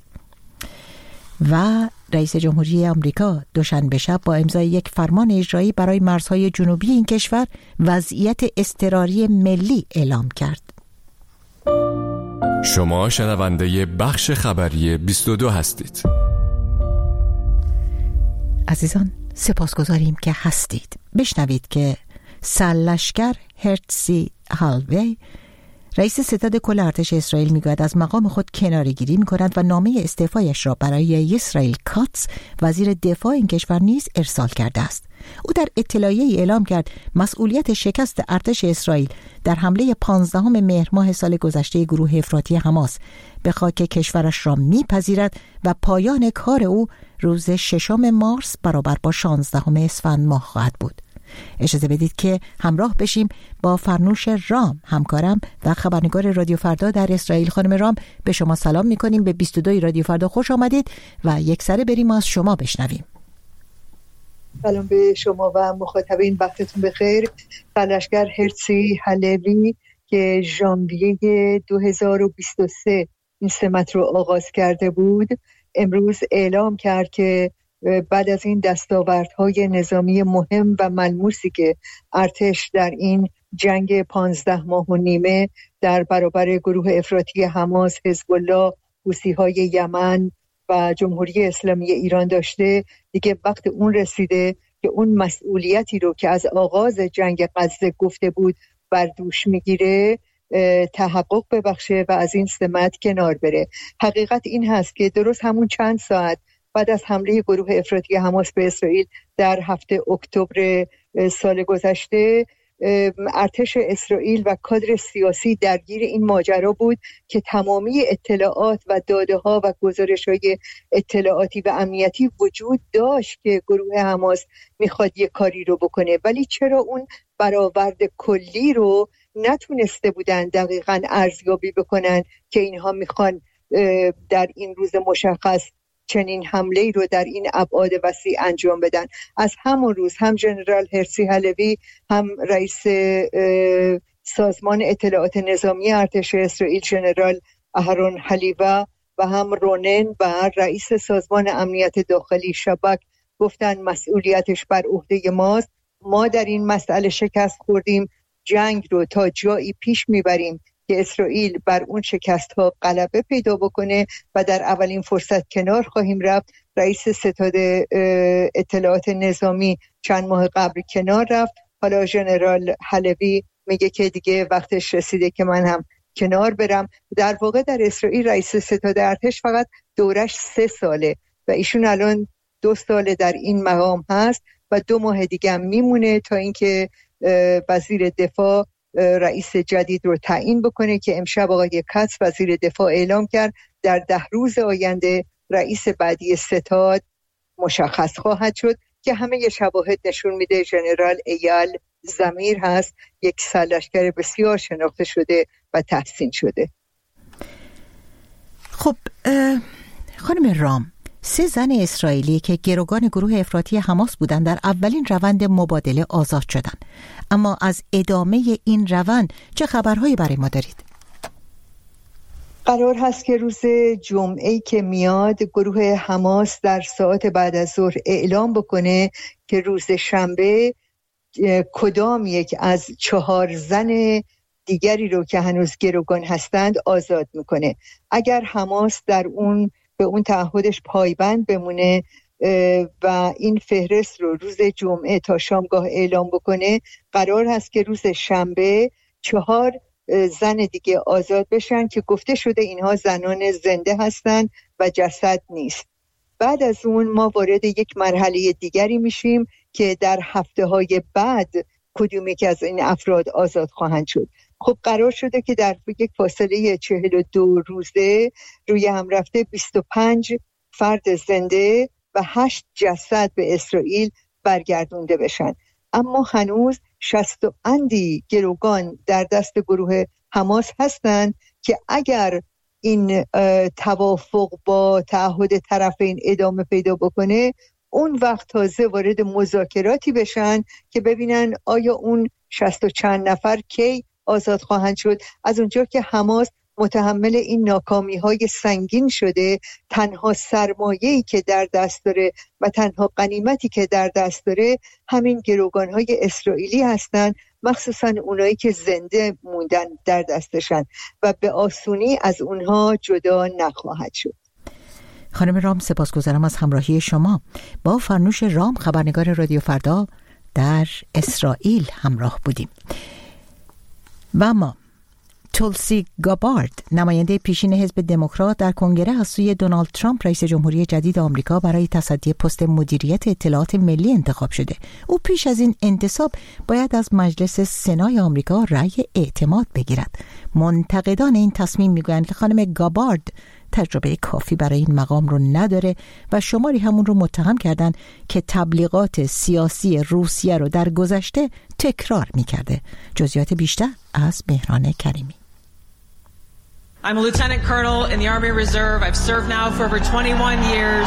و رئیس جمهوری آمریکا دوشنبه شب با امضای یک فرمان اجرایی برای مرزهای جنوبی این کشور وضعیت اضطراری ملی اعلام کرد. شما شنونده بخش خبری 22 هستید. عزیزان سپاسگزاریم که هستید. بشنوید که سرلشکر هرتزی هالوی رئیس ستاد کل ارتش اسرائیل میگوید از مقام خود کناره‌گیری می‌کند و نامه استعفایش را برای اسرائیل کاتس وزیر دفاع این کشور نیز ارسال کرده است. او در اطلاعیه‌ای اعلام کرد مسئولیت شکست ارتش اسرائیل در حمله 15 مهر ماه سال گذشته گروه افراطی حماس به خاک کشورش را می‌پذیرد و پایان کار او روز 6 مارس برابر با 16 اسفند ماه خواهد بود. اجازه بدید که همراه بشیم با فرنوش رام همکارم و خبرنگار رادیو فردا در اسرائیل. خانم رام به شما سلام می‌کنیم. به 22 رادیو فردا خوش آمدید و یکسره بریم از شما بشنویم. سلام به شما و مخاطبین، وقتتون بخیر. سرلشکر هرتزی هالوی که ژانویه 2023 این سمت رو آغاز کرده بود امروز اعلام کرد که بعد از این دستاوردهای نظامی مهم و ملموسی که ارتش در این جنگ 15 ماه و نیمه در برابر گروه افراطی حماس، حزب الله، حوثی‌های یمن و جمهوری اسلامی ایران داشته، دیگه وقت اون رسیده که اون مسئولیتی رو که از آغاز جنگ غزه گفته بود بر دوش میگیره تحقق ببخشه و از این سمت کنار بره. حقیقت این هست که درست همون چند ساعت بعد از حمله گروه افراطی حماس به اسرائیل در 7 اکتبر سال گذشته ارتش اسرائیل و کادر سیاسی درگیر این ماجرا بود که تمامی اطلاعات و داده‌ها و گزارش‌های اطلاعاتی و امنیتی وجود داشت که گروه حماس میخواد یک کاری رو بکنه، ولی چرا اون برآورد کلی رو نتونسته بودن دقیقاً ارزیابی بکنن که اینها میخوان در این روز مشخص چنین حمله رو در این ابعاد وسیع انجام بدن. از همون روز هم ژنرال هرسی هلوی، هم رئیس سازمان اطلاعات نظامی ارتش اسرائیل ژنرال اهرون حلیوا و هم رونن و رئیس سازمان امنیت داخلی شباک گفتن مسئولیتش بر عهده ماست. ما در این مسئله شکست خوردیم، جنگ رو تا جایی پیش میبریم که اسرائیل بر اون شکست ها غلبه پیدا بکنه و در اولین فرصت کنار خواهیم رفت. رئیس ستاد اطلاعات نظامی چند ماه قبل کنار رفت، حالا ژنرال حلوی میگه که دیگه وقتش رسیده که من هم کنار برم. در واقع در اسرائیل رئیس ستاد ارتش فقط دورش 3 ساله و ایشون الان 2 ساله در این مقام هست و 2 ماه دیگه هم میمونه تا اینکه وزیر دفاع رئیس جدید رو تعیین بکنه که امشب آقای کاتس وزیر دفاع اعلام کرد در 10 روز آینده رئیس بعدی ستاد مشخص خواهد شد که همه شواهد نشون میده ژنرال ایال زمیر هست، یک سرلشکر بسیار شناخته شده و تحسین شده. خب خانم رام، 3 زن اسرائیلی که گروگان گروه افراطی حماس بودند در اولین روند مبادله آزاد شدند. اما از ادامه این روند چه خبرهایی برای ما دارید؟ قرار هست که روز جمعه‌ای که میاد گروه حماس در ساعات بعد از ظهر اعلام بکنه که روز شنبه کدام یک از 4 زن دیگری رو که هنوز گروگان هستند آزاد میکنه. اگر حماس به اون تعهدش پایبند بمونه و این فهرست رو روز جمعه تا شامگاه اعلام بکنه، قرار هست که روز شنبه 4 زن دیگه آزاد بشن که گفته شده اینها زنان زنده هستن و جسد نیست. بعد از اون ما وارد یک مرحله دیگری میشیم که در هفته‌های بعد کدومی که از این افراد آزاد خواهند شد. خب قرار شده که در یک فاصله 42 روزه روی هم رفته 25 فرد زنده و 8 جسد به اسرائیل برگردونده بشن. اما هنوز 60 اندی گروگان در دست گروه حماس هستند که اگر این توافق با تعهد طرفین ادامه پیدا بکنه، اون وقت تازه وارد مذاکراتی بشن که ببینن آیا اون 60 و چند نفر کی آزاد خواهند شد. از اونجا که حماس متحمل این ناکامی‌های سنگین شده، تنها سرمایه‌ای که در دست داره و تنها غنیمتی که در دست داره همین گروگان‌های اسرائیلی هستند، مخصوصا اونایی که زنده موندن در دستشن و به آسونی از اونها جدا نخواهد شد. خانم رام، سپاسگزارم از همراهی شما. با فرنوش رام، خبرنگار رادیو فردا در اسرائیل همراه بودیم. و اما تولسی گابارد، نماینده پیشین حزب دموکرات در کنگره از سوی دونالد ترامپ رئیس جمهوری جدید آمریکا برای تصدی پست مدیریت اطلاعات ملی انتخاب شده. او پیش از این انتصاب باید از مجلس سنای آمریکا رأی اعتماد بگیرد. منتقدان این تصمیم میگویند که خانم گابارد تجربه کافی برای این مقام رو نداره و شماری همون رو متهم کردن که تبلیغات سیاسی روسیه رو در گذشته تکرار میکرده. جزئیات بیشتر از مهران کریمی. I'm a lieutenant colonel in the Army Reserve. I've served now for over 21 years.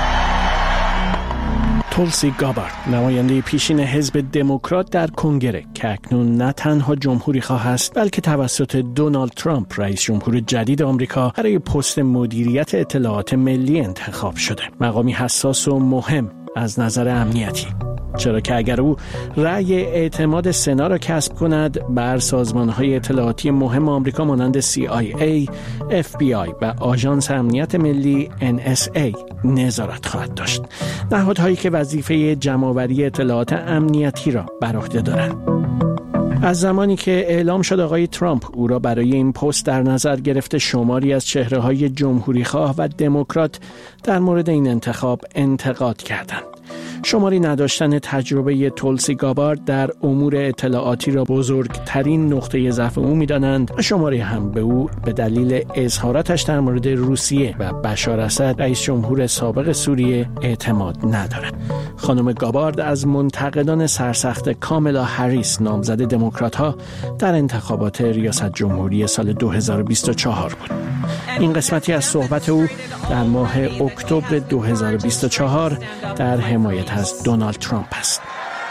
تولسی گابارد، نماینده پیشین حزب دموکرات در کنگره که اکنون نه تنها جمهوری خواه است بلکه توسط دونالد ترامپ رئیس جمهور جدید آمریکا برای پست مدیریت اطلاعات ملی انتخاب شده. مقامی حساس و مهم از نظر امنیتی، چرا که اگر او رأی اعتماد سنا را کسب کند بر سازمان‌های اطلاعاتی مهم آمریکا مانند CIA، FBI و آژانس امنیت ملی NSA نظارت خواهد داشت، نهادهایی که وظیفه جمع‌آوری اطلاعات امنیتی را بر عهده دارند. از زمانی که اعلام شد آقای ترامپ او را برای این پست در نظر گرفته، شماری از چهره‌های جمهوری‌خواه و دموکرات در مورد این انتخاب انتقاد کردند. شماری نداشتن تجربه تولسی گابارد در امور اطلاعاتی را بزرگترین نقطه ضعف او می‌دانند و شماری هم به او به دلیل اظهاراتش در مورد روسیه و بشار اسد رئیس جمهور سابق سوریه اعتماد ندارند. خانم گابارد از منتقدان سرسخت کامالا هریس نامزد دموکرات‌ها در انتخابات ریاست جمهوری سال 2024 بود. این قسمتی از صحبت او در ماه اکتبر 2024 در حمایت از دونالد ترامپ است.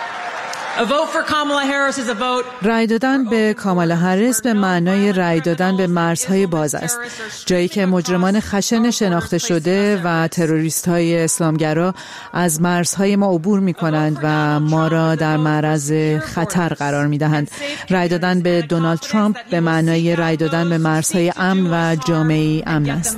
رای دادن به کامالا هریس به معنای رای دادن به مرزهای باز است، جایی که مجرمان خشن شناخته شده و تروریست‌های اسلامگرا از مرزهای ما عبور می‌کنند و ما را در معرض خطر قرار می‌دهند. رای دادن به دونالد ترامپ به معنای رای دادن به مرزهای امن و جامعه امن است.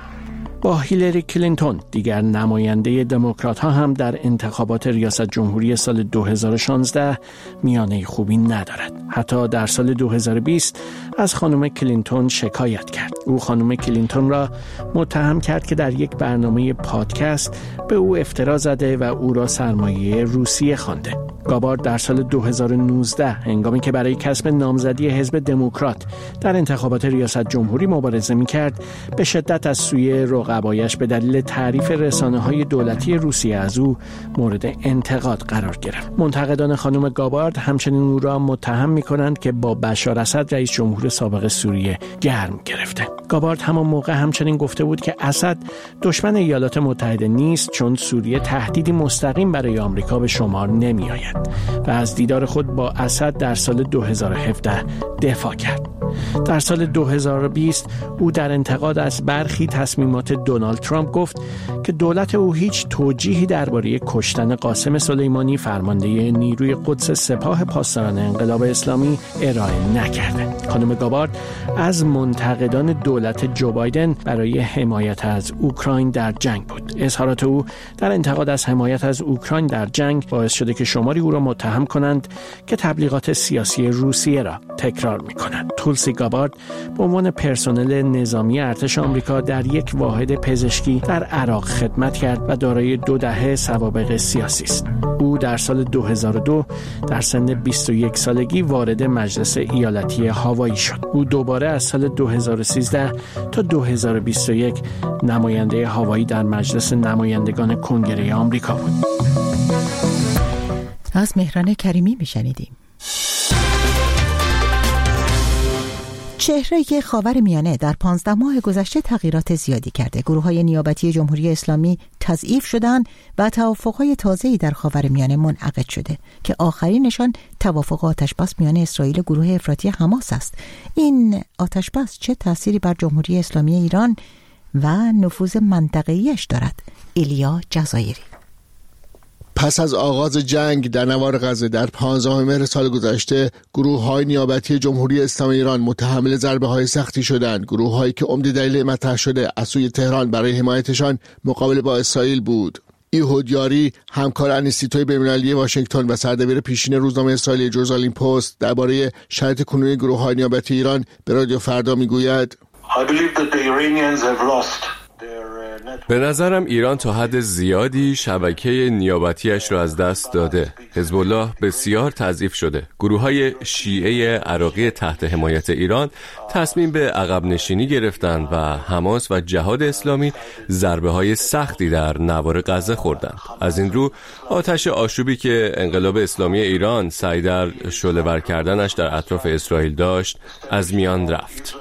با هیلری کلینتون دیگر نماینده دموکرات‌ها هم در انتخابات ریاست جمهوری سال 2016 میانه خوبی ندارد. حتی در سال 2020 از خانم کلینتون شکایت کرد. او خانم کلینتون را متهم کرد که در یک برنامه پادکست به او افترا زده و او را سرمایه روسیه خوانده. گابارد در سال 2019 هنگامی که برای کسب نامزدی حزب دموکرات در انتخابات ریاست جمهوری مبارزه می‌کرد، به شدت از سوی رقبایش به دلیل تعریف رسانه‌های دولتی روسیه از او مورد انتقاد قرار گرفت. منتقدان خانم گابارد همچنین او را متهم می‌کنند که با بشار اسد رئیس جمهور سابق سوریه گرم گرفته. گابارد همان موقع همچنین گفته بود که اسد دشمن ایالات متحده نیست، چون سوریه تهدیدی مستقیم برای آمریکا به شمار نمی‌آید و از دیدار خود با اسد در سال 2017 دفاع کرد. در سال 2020 او در انتقاد از برخی تصمیمات دونالد ترامپ گفت که دولت او هیچ توجیهی درباره کشتن قاسم سلیمانی فرمانده نیروی قدس سپاه پاسداران انقلاب اسلامی ارائه نکرده. خانم گابارد از منتقدان دولت جو بایدن برای حمایت از اوکراین در جنگ بود. اظهارات او در انتقاد از حمایت از اوکراین در جنگ باعث شده که شماری او را متهم کنند که تبلیغات سیاسی روسیه را تکرار می‌کند. تولسی گابارد به عنوان پرسنل نظامی ارتش آمریکا در یک واحد پزشکی در عراق خدمت کرد و دارای 2 دهه سوابق سیاسی است. او در سال 2002 در سن 21 سالگی وارد مجلس ایالتی هاوایی شد. او دوباره از سال 2013 تا 2021 نماینده هاوایی در مجلس نمایندگان کنگره آمریکا بود. از مهران کریمی میشنیدیم. چهره خاورمیانه در 15 ماه گذشته تغییرات زیادی کرده. گروه‌های نیابتی جمهوری اسلامی تضعیف شدند و توافق‌های تازه‌ای در خاورمیانه منعقد شده که آخرینشان توافق آتش‌بس میان اسرائیل و گروه افراطی حماس است. این آتش‌بس چه تأثیری بر جمهوری اسلامی ایران و نفوذ منطقه‌ایش دارد؟ ایلیا جزایری. پس از آغاز جنگ در نوار غزه در 15 مهر سال گذشته، گروه‌های نیابتی جمهوری اسلامی ایران متحمل ضربه‌های سختی شدند. گروه‌هایی که عمده دلیل مطرح شده از سوی تهران برای حمایتشان مقابله با اسرائیل بود. ایهود یاری، همکار امنیستی‌های بین‌المللی واشنگتن و سردبیر پیشین روزنامه اسرائیلی جرزالیم پست، درباره شرایط کنونی گروه‌های نیابتی ایران به رادیو فردا میگوید: به نظرم ایران تا حد زیادی شبکه نیابتیش را از دست داده. حزب الله بسیار تضعیف شده. گروه‌های شیعه عراقی تحت حمایت ایران تصمیم به عقب نشینی گرفتند و حماس و جهاد اسلامی ضربه‌های سختی در نوار غزه خوردند. از این رو آتش آشوبی که انقلاب اسلامی ایران سعی در شعله‌ور کردنش در اطراف اسرائیل داشت از میان رفت.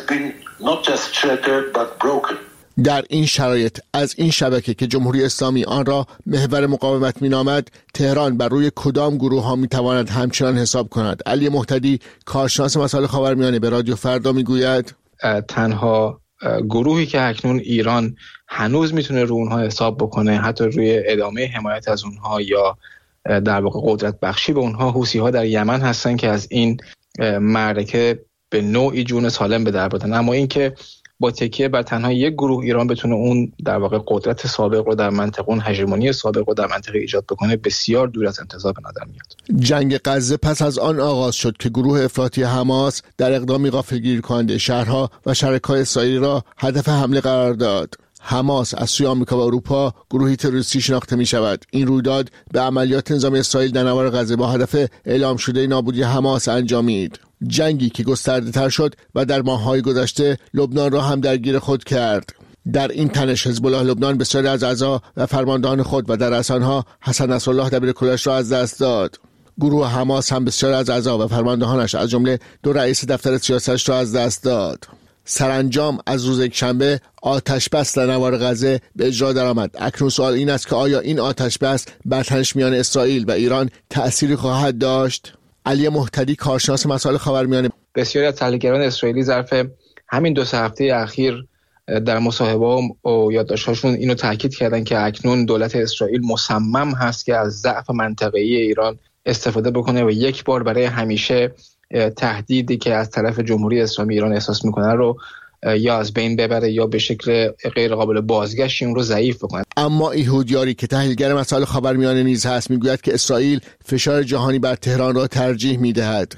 در این شرایط از این شبکه که جمهوری اسلامی آن را محور مقاومت می‌نامد، تهران بر روی کدام گروه‌ها می‌تواند همچنان حساب کند؟ علی مهتدی، کارشناس مسائل خاورمیانه، به رادیو فردا میگوید: تنها گروهی که اکنون ایران هنوز میتونه رو اونها حساب بکنه، حتی روی ادامه حمایت از اونها یا در واقع قدرت بخشی به اونها، حوثی‌ها در یمن هستن که از این معرکه به نوعی جون سالم به در بردن. اما اینکه با تکیه بر تنها یک گروه ایران بتونه اون در واقع قدرت سابق رو در منطقه، اون هژمونی سابق رو در منطقه ایجاد بکنه، بسیار دور از انتظار به نظر میاد. جنگ غزه پس از آن آغاز شد که گروه افراطی حماس در اقدامی غافلگیر کننده شهرها و شرکای اسرائیلی را هدف حمله قرار داد. حماس از سوی آمریکا و اروپا گروهی تروریستی شناخته می شود. این رویداد به عملیات نظامی اسرائیل در نوار غزه با هدف اعلام شده نابودی حماس انجامید. جنگی که گسترده تر شد و در ماه‌های گذشته لبنان را هم درگیر خود کرد. در این تنش حزب الله لبنان بسیاری از اعضا و فرماندهان خود و در رأس آنها حسن نصرالله دبیرکلش را از دست داد. گروه حماس هم بسیاری از اعضا و فرماندهانش از جمله 2 رئیس دفتر سیاستش را از دست داد. سرانجام از روز یکشنبه آتش بس در نوار غزه به اجرا درآمد. اکنون سوال این است که آیا این آتش بس بر تنش میان اسرائیل و ایران تأثیری خواهد داشت؟ علی مهتدی، کارشناس مسائل خاورمیانه: بسیاری از تحلیلگران اسرائیلی ظرف همین 2 هفته اخیر در مصاحبه و یادداشت‌هاشون اینو تاکید کردن که اکنون دولت اسرائیل مصمم هست که از ضعف منطقه‌ای ایران استفاده بکنه و یک بار برای همیشه تهدیدی که از طرف جمهوری اسلامی ایران احساس میکنه رو یا از بین ببره یا به شکل غیر قابل بازگشت اون رو ضعیف بکنه. اما ایهودیاری که تحلیلگر مسائل خاورمیانه نیز هست میگوید که اسرائیل فشار جهانی بر تهران را ترجیح میدهد.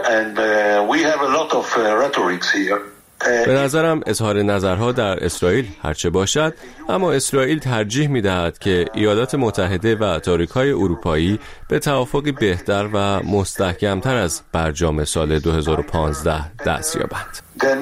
به نظرم اظهار نظرها در اسرائیل هرچه باشد، اما اسرائیل ترجیح می‌دهد که ایالات متحده و اتحادیه‌های اروپایی به توافقی بهتر و مستحکم‌تر از برجام سال 2015 دست یابند.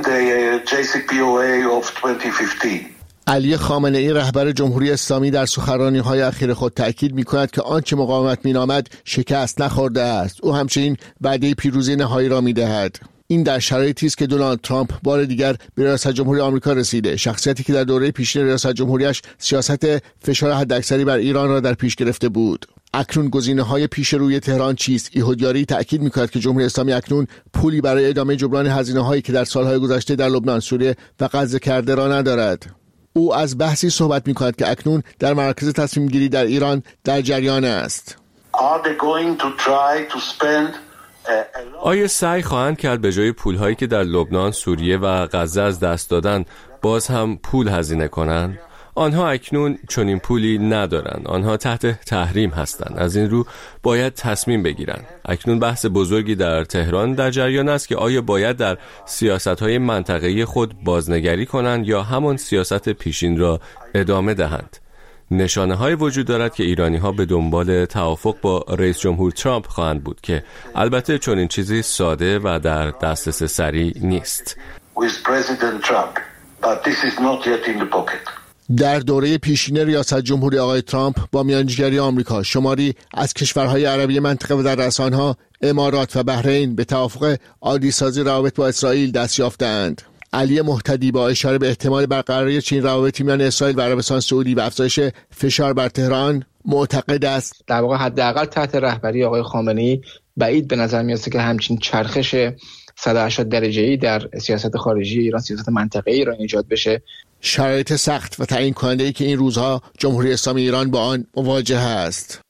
علی خامنه‌ای رهبر جمهوری اسلامی در سخنرانی‌های اخیر خود تأکید می‌کند که آنچه مقاومت می‌نامد شکست نخورده است. او همچنین وعده پیروزی نهایی را می‌دهد. این در شرایطی است که دونالد ترامپ بار دیگر به ریاست جمهوری آمریکا رسیده، شخصیتی که در دوره پیشین ریاست جمهوریش سیاست فشار حداکثری بر ایران را در پیش گرفته بود. اکنون گزینه‌های پیش روی تهران چیست؟ ایهودیاری تأکید می‌کند که جمهوری اسلامی اکنون پولی برای ادامه جبران هزینه‌هایی که در سال‌های گذشته در لبنان، سوریه و غزه کرده را ندارد. او از بحثی صحبت می‌کند که اکنون در مرکز تصمیم‌گیری در ایران در جریان است. آیا سعی خواهند کرد به جای پولهایی که در لبنان، سوریه و غزه از دست دادن باز هم پول هزینه کنند؟ آنها اکنون چنین پولی ندارند. آنها تحت تحریم هستند. از این رو باید تصمیم بگیرند. اکنون بحث بزرگی در تهران در جریان است که آیا باید در سیاست‌های منطقه‌ای خود بازنگری کنند یا همان سیاست پیشین را ادامه دهند. نشانه‌های وجود دارد که ایرانی‌ها به دنبال توافق با رئیس جمهور ترامپ خواهند بود که البته چنین چیزی ساده و در دسترس سریع نیست. در دوره پیشین ریاست جمهوری آقای ترامپ با میانجیگری آمریکا، شماری از کشورهای عربی منطقه و در رسانه‌ها امارات و بحرین به توافق عادی‌سازی روابط با اسرائیل دست یافتند. علی مهتدی با اشاره به احتمال برقراری چنین روابطی میان اسرائیل و عربستان سعودی و افزایش فشار بر تهران معتقد است در واقع حداقل تحت رهبری آقای خامنه‌ای بعید به نظر میاد که همچین چرخش 180 درجه‌ای در سیاست خارجی ایران، سیاست منطقه‌ای ایران ایجاد بشه. شرایط سخت و تعیین کننده‌ای که این روزها جمهوری اسلامی ایران با آن مواجه است.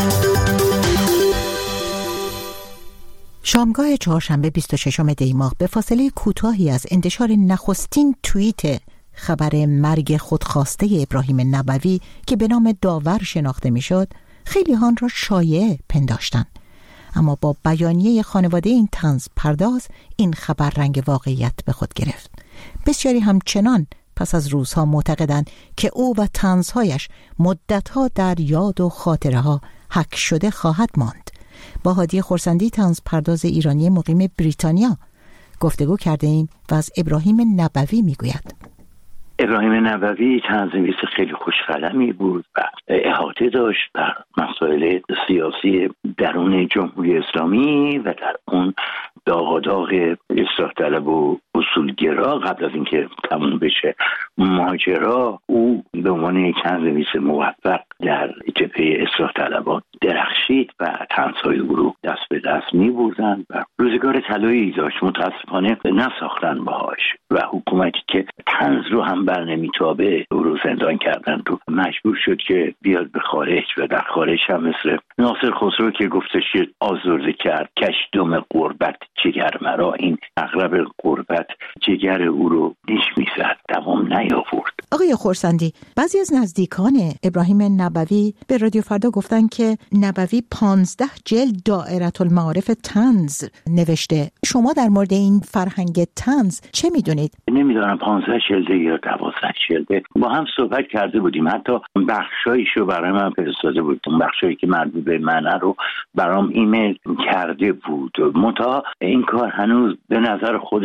شامگاه چهارشنبه 26 دی ماه به فاصله کوتاهی از انتشار نخستین توییت خبر مرگ خودخواسته ابراهیم نبوی که به نام داور شناخته میشد، خیلی آن را شایع پنداشتند. اما با بیانیه خانواده این طنز پرداز این خبر رنگ واقعیت به خود گرفت. بسیاری همچنان پس از روزها معتقدند که او و طنزهایش مدتها در یاد و خاطره ها حک شده خواهد ماند. با هادی خرسندی، طنز پرداز ایرانی مقیم بریتانیا گفتگو کرده ایم و از ابراهیم نبوی میگوید. ابراهیم نبوی طنزنویس خیلی خوشقلمی بود و احاطه داشت بر مسائل سیاسی درون جمهوری اسلامی و در اون داغ اصلاح طلب و اصولگرا. قبل از اینکه تموم بشه ماجرا، او به عنوان یک طنزنویس موفق در جبهه اصلاح طلبات درخشید و طنزهای او رو دست به دست می بردن و روزگار طلایی داشت. متاسفانه نساختن باهاش و حکومتی که طنز رو هم بر نمیتابه او رو زندان کردن و مجبور شد که بیاد به خارج و در خارج هم مثل ناصر خسرو که گفتش آزرده کرد کشدم قربت جگر مرا، این اغرب قربت جگر او رو نیش میزد، دوام نیاورد. آقای خرسندی، بعضی از نزدیکان ابراهیم نبوی به رادیو فردا گفتن که نبوی 15 جلد دائرة المعارف طنز نوشته. شما در مورد این فرهنگ طنز چه میدونید؟ نمیدونم 15 جلد یا 12 جلد. با هم صحبت کرده بودیم، حتی بخشایشو برای من فرستاده بود، بخشایی که مربوط به منه رو برام ایمیل کرده بود. منتها این کار هنوز به نظر خودش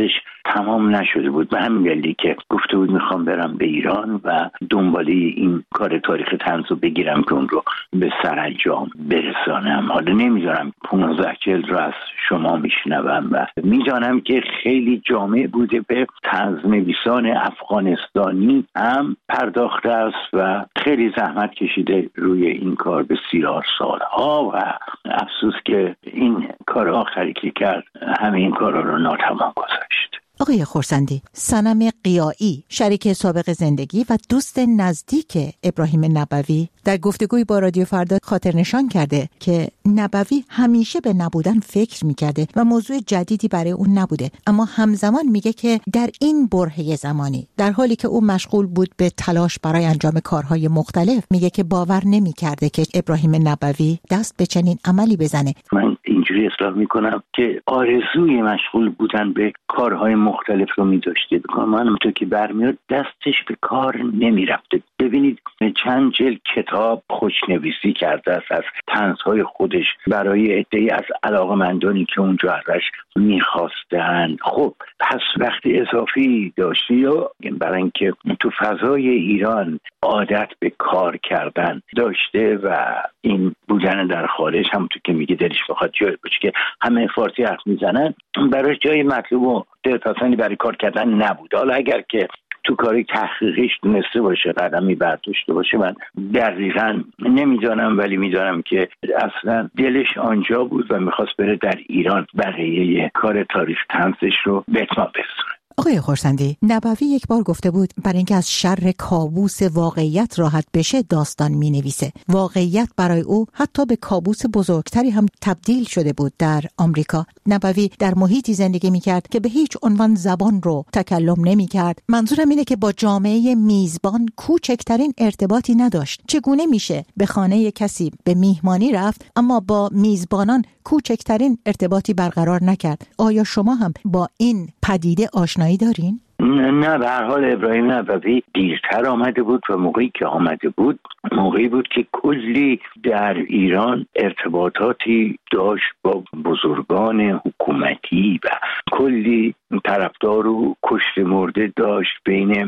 تمام نشده بود. به همین دلیل که گفته بود میخوام برم به ایران و دنباله این کار تاریخ طنز رو بگیرم که اون رو به سرانجام برسانم. حالا نمیدونم 15 جلد رو از شما میشنوم و میدانم که خیلی جامع بوده، به طنزنویسان افغانستانی هم پرداخته است و خیلی زحمت کشیده روی این کار بسیار سالها و افسوس که این کار آخری که کرد همه این کارا رو ناتمام گذاشت. آقای خورسندی، صنم قیایی، شریک سابق زندگی و دوست نزدیک ابراهیم نبوی، در گفتگوی با رادیو فردا خاطر نشان کرده که نبوی همیشه به نبودن فکر میکرده و موضوع جدیدی برای اون نبوده، اما همزمان میگه که در این برهه زمانی در حالی که او مشغول بود به تلاش برای انجام کارهای مختلف، میگه که باور نمیکرده که ابراهیم نبوی دست به چنین عملی بزنه. من اینجوری اصلاح میکنم که آرزوی مشغول بودن به کارهای مختلف رو می‌داشته. من همونطور که برمیاد دستش به کار نمی‌رفته. ببینید چند جلد کتاب خوشنویسی کرده است از طنزهای خودش برای عده‌ای از علاقه‌مندانی که اونجا ازش می‌خواستند. خب پس وقت اضافی داشتی یا برای اینکه تو فضای ایران عادت به کار کردن داشته و این بودن در خارج همونطور که میگه دلش بخواد جای باشه که همه فارسی حرف میزنن، براش جای مطلوب و دلپسندی برای کار کردن نبود. حالا اگر که تو کاری تحقیقیش دونسته باشه، قدمی برداشته باشه، من دقیقاً نمیدانم، ولی میدانم که اصلا دلش آنجا بود و میخواست بره در ایران بقیه کار تاریخ طنزش رو به اتمام برسونه. آقای خورسندی، نبوی یک بار گفته بود برای اینکه از شر کابوس واقعیت راحت بشه داستان می نویسه. واقعیت برای او حتی به کابوس بزرگتری هم تبدیل شده بود. در آمریکا نبوی در محیطی زندگی می کرد که به هیچ عنوان زبان رو تکلم نمی کرد. منظورم اینه که با جامعه میزبان کوچکترین ارتباطی نداشت. چگونه میشه به خانه کسی به میهمانی رفت اما با میزبانان کوچکترین ارتباطی برقرار نکرد؟ آیا شما هم با این پدیده آشنایی دارین؟ نه، به هر حال ابراهیم نبوی دیرتر آمده بود و موقعی که آمده بود موقعی بود که کلی در ایران ارتباطاتی داشت با بزرگان حکومتی و کلی طرفدار و کشته مرده داشت بین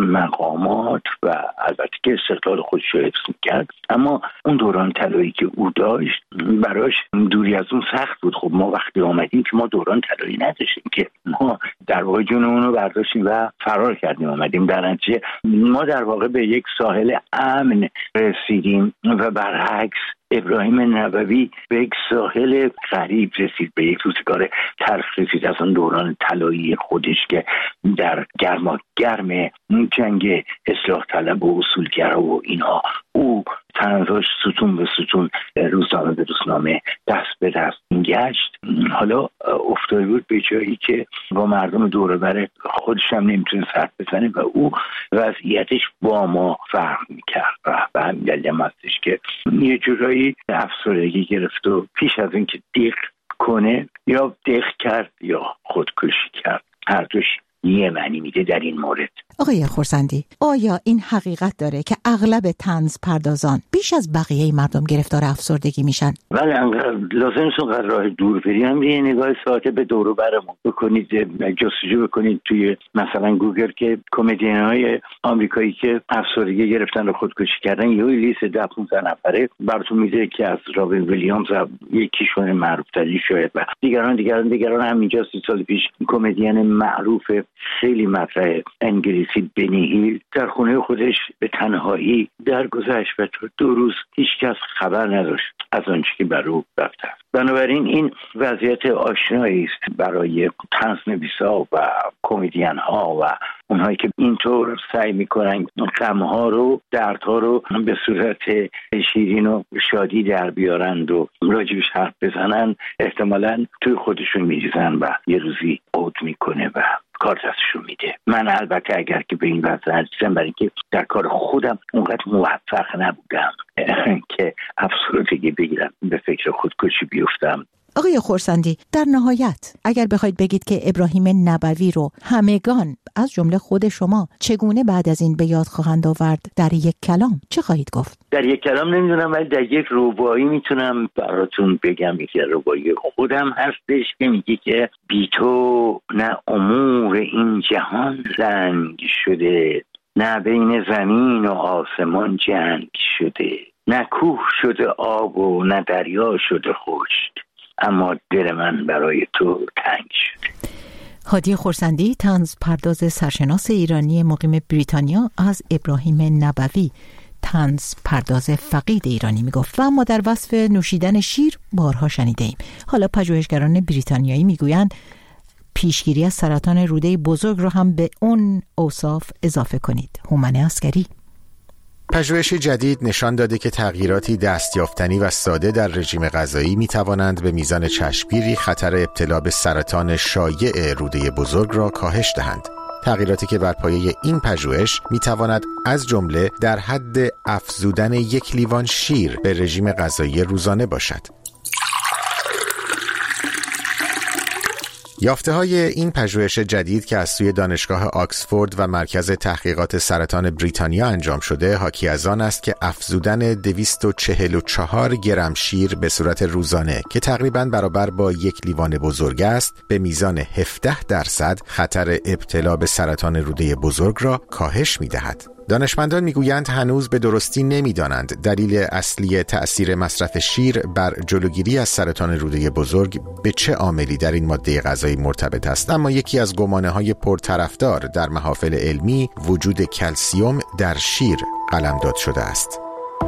مقامات و البته که استقلال خودش رو حفظ می‌کرد. اما اون دوران طلایی که او داشت براش دوری از اون سخت بود. خب ما وقتی آمدیم که ما دوران طلایی نداشتیم، که ما در واقع جونمون رو برداشتیم و فرار کردیم آمدیم. در نتیجه ما در واقع به یک ساحل امن رسیدیم و برعکس ابراهیم نبوی به یک ساحل غریب رسید، به یک روزگار تلخ رسید از اون دوران طلایی خودش که در گرم جنگ اصلاح طلب و اصولگرا و اینها او طنزاش ستون به ستون، روزنامه به روزنامه، دست به دست گشت. حالا افتاده بود به جایی که با مردم دور و بر خودش هم نمیتونه حرف بزنه و او وضعیتش با ما فرق میکرد و به همین دلیل هم هستش که یه جورایی افسردگی گرفت و پیش از اینکه دیق کنه یا دیق کرد یا خودکشی کرد. هر دوش یه معنی میده در این مورد. آقای خورسندی، آیا این حقیقت داره که اغلب طنز پردازان بیش از بقیه مردم گرفتار افسردگی میشن؟ بله، لازم نیست اونقدر راه دور بریم. یه نگاه ساده به دور و برمون بکنید، جستجو بکنید توی مثلا گوگل که کمدین‌های آمریکایی که افسردگی گرفتن و خودکشی کردن یه لیست 10-15 نفره براتون میده که از رابین ویلیامز یکیشون معروف‌ترین شاید و دیگران همینجا 30 سال پیش کمدین معروف خیلی مطرح انگلیسی بنی هیل در خونه خودش به تنهایی درگذشت و تا 2 روز هیچ کس خبر نداشت از آنچه که بر او رفته. بنابراین این وضعیت آشنایی است برای طنزنویسا و کمدین ها و اونهایی که اینطور سعی میکنن غم‌ها رو، دردها رو به صورت شیرین و شادی در بیارند و راجبش حرف بزنن. احتمالاً توی خودشون میریزن و یه روزی عود میکنه و کار دستشون میده. من البته اگر که به این وضع رسیدم برای اینکه در کار خودم اونقدر موفق نبودم که افسردگی بگیرم، به فکر خودکشی بیفتم. آقای خورسندی، در نهایت اگر بخواید بگید که ابراهیم نبوی رو همگان از جمله خود شما چگونه بعد از این به یاد خواهند آورد در یک کلام، چه خواهید گفت؟ در یک کلام نمیدونم، ولی در یک ربایی میتونم براتون بگم. یکی از ربایی خودم هستش که میگه که بی تو نه امور این جهان رنگ شده، نه بین زمین و آسمان جنگ شده، نه کوه شده آب و نه دریا شده خشک، اما دل من برای تو تنگ شده. هادی خورسندی، طنز پرداز سرشناس ایرانی مقیم بریتانیا، از ابراهیم نبوی، طنز پرداز فقید ایرانی میگفت. و اما در وصف نوشیدن شیر بارها شنیده ایم. حالا پژوهشگران بریتانیایی میگویند پیشگیری از سرطان روده بزرگ رو هم به اون اوصاف اضافه کنید. هومن عسکری. پژوهش جدید نشان داده که تغییراتی دستیافتنی و ساده در رژیم غذایی می توانند به میزان چشمگیری خطر ابتلا به سرطان شایع روده بزرگ را کاهش دهند. تغییراتی که بر پایه این پژوهش می تواند از جمله در حد افزودن 1 لیوان شیر به رژیم غذایی روزانه باشد. یافته‌های این پژوهش جدید که از سوی دانشگاه آکسفورد و مرکز تحقیقات سرطان بریتانیا انجام شده حاکی از آن است که افزودن 244 گرم شیر به صورت روزانه که تقریباً برابر با 1 لیوان بزرگ است به میزان 17% خطر ابتلا به سرطان روده بزرگ را کاهش می‌دهد. دانشمندان میگویند هنوز به درستی نمیدانند دلیل اصلی تأثیر مصرف شیر بر جلوگیری از سرطان روده بزرگ به چه عاملی در این ماده غذایی مرتبط است، اما یکی از گمانه‌های پرطرفدار در محافل علمی وجود کلسیم در شیر قلمداد شده است.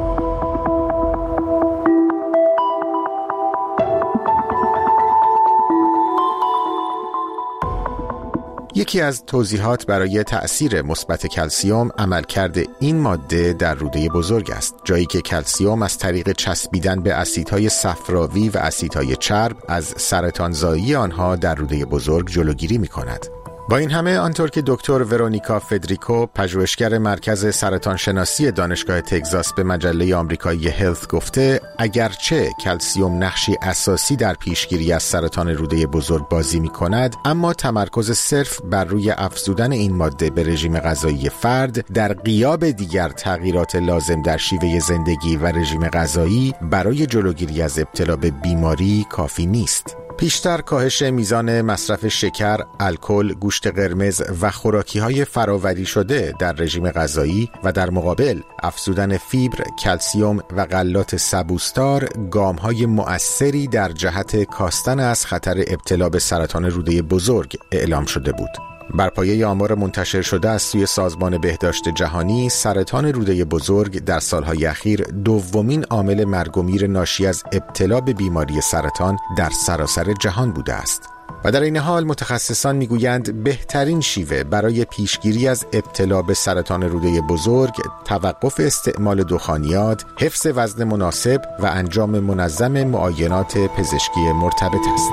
یکی از توضیحات برای تأثیر مثبت کلسیم عملکرد این ماده در روده بزرگ است، جایی که کلسیم از طریق چسبیدن به اسیدهای صفراوی و اسیدهای چرب از سرطانزایی آنها در روده بزرگ جلوگیری می‌کند. با این همه آنطور که دکتر ورونیکا فدریکو، پژوهشگر مرکز سرطان شناسی دانشگاه تگزاس به مجله آمریکایی هلث گفته، اگرچه کلسیم نقشی اساسی در پیشگیری از سرطان روده بزرگ بازی می‌کند، اما تمرکز صرف بر روی افزودن این ماده به رژیم غذایی فرد در غیاب دیگر تغییرات لازم در شیوه زندگی و رژیم غذایی برای جلوگیری از ابتلا به بیماری کافی نیست. پیشتر کاهش میزان مصرف شکر، الکل، گوشت قرمز و خوراکی‌های فراوری شده در رژیم غذایی و در مقابل افزودن فیبر، کلسیم و غلات سبوسدار گام‌های مؤثری در جهت کاستن از خطر ابتلا به سرطان روده بزرگ اعلام شده بود. بر پایه آمار منتشر شده از سوی سازمان بهداشت جهانی، سرطان روده بزرگ در سالهای اخیر دومین عامل مرگ و میر ناشی از ابتلا به بیماری سرطان در سراسر جهان بوده است. و در این حال متخصصان میگویند بهترین شیوه برای پیشگیری از ابتلا به سرطان روده بزرگ توقف استعمال دخانیات، حفظ وزن مناسب و انجام منظم معاینات پزشکی مرتبط است.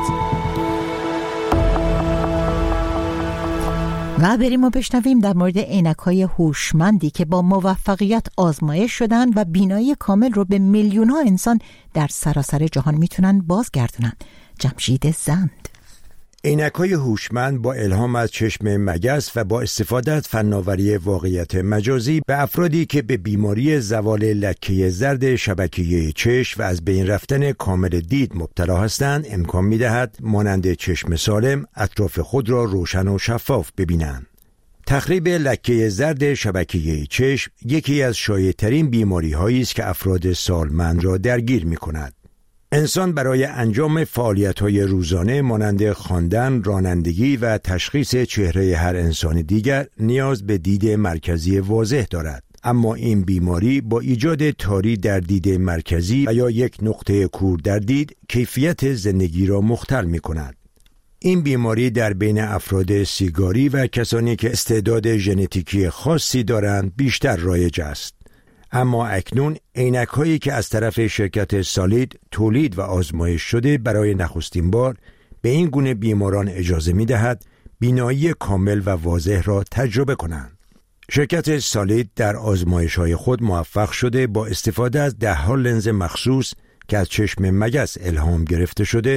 و بریم و بشنویم در مورد عینک‌های هوشمندی که با موفقیت آزمایش شدن و بینایی کامل رو به میلیون‌ها انسان در سراسر جهان میتونن بازگردونن. جمشید زند. عینک‌های هوشمند با الهام از چشم مگس و با استفاده از فناوری واقعیت مجازی به افرادی که به بیماری زوال لکه زرد شبکیه چشم و از بین رفتن کامل دید مبتلا هستند امکان می‌دهد مانند چشم سالم اطراف خود را روشن و شفاف ببینند. تخریب لکه زرد شبکیه چشم یکی از شایع‌ترین بیماری‌هایی است که افراد سالمند را درگیر می‌کند. انسان برای انجام فعالیت‌های روزانه مانند خواندن، رانندگی و تشخیص چهره هر انسان دیگر نیاز به دید مرکزی واضح دارد. اما این بیماری با ایجاد تاری در دید مرکزی و یا یک نقطه کور در دید کیفیت زندگی را مختل می‌کند. این بیماری در بین افراد سیگاری و کسانی که استعداد ژنتیکی خاصی دارند بیشتر رایج است. اما اکنون عینک‌هایی که از طرف شرکت سالید تولید و آزمایش شده برای نخستین بار به این گونه بیماران اجازه می‌دهد بینایی کامل و واضح را تجربه کنند. شرکت سالید در آزمایش‌های خود موفق شده با استفاده از 10 لنز مخصوص که از چشم مگس الهام گرفته شده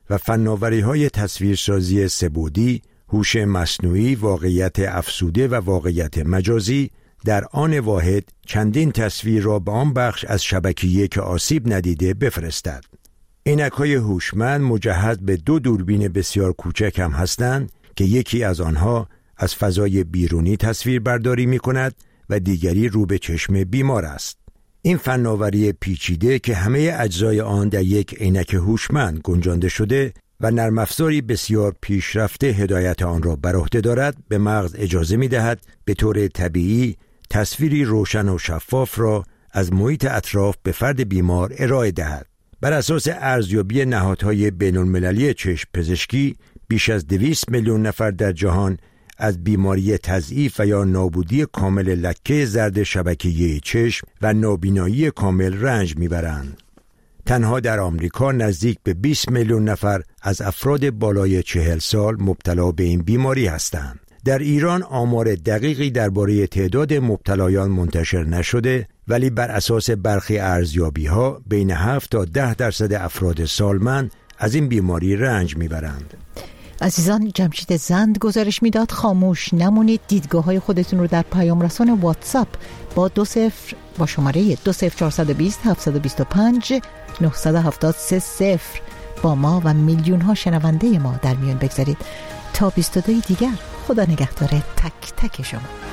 و فناوری‌های تصویرسازی سه‌بعدی، هوش مصنوعی، واقعیت افزوده و واقعیت مجازی در آن واحد چندین تصویر را به آن بخش از شبکیه که آسیب ندیده بفرستد. عینک‌های هوشمند مجهز به 2 دوربین بسیار کوچک هم هستند که یکی از آنها از فضای بیرونی تصویر برداری می‌کند و دیگری رو به چشم بیمار است. این فناوری پیچیده که همه اجزای آن در یک عینک هوشمند گنجانده شده و نرم افزاری بسیار پیشرفته هدایت آن را بر عهده دارد، به مغز اجازه می‌دهد به طور طبیعی تصویری روشن و شفاف را از محیط اطراف به فرد بیمار ارائه دهد. بر اساس ارزیابی نهادهای بین‌المللی چشم پزشکی، بیش از 200 میلیون نفر در جهان از بیماری تضعیف و یا نابودی کامل لکه زرد شبکیه چشم و نابینایی کامل رنج میبرند. تنها در آمریکا نزدیک به 20 میلیون نفر از افراد بالای 40 سال مبتلا به این بیماری هستند. در ایران آمار دقیقی درباره تعداد مبتلایان منتشر نشده، ولی بر اساس برخی ارزیابی‌ها بین 7 تا 10% افراد سالمند از این بیماری رنج میبرند. عزیزان، جمشید زند گزارش میداد خاموش نمونید. دیدگاه های خودتون رو در پیام رسان واتساپ با شماره 20420 725 970 با ما و میلیون ها شنونده ما در میان بگذارید. تا 22 دیگر، خدا نگهدار تک تک شما.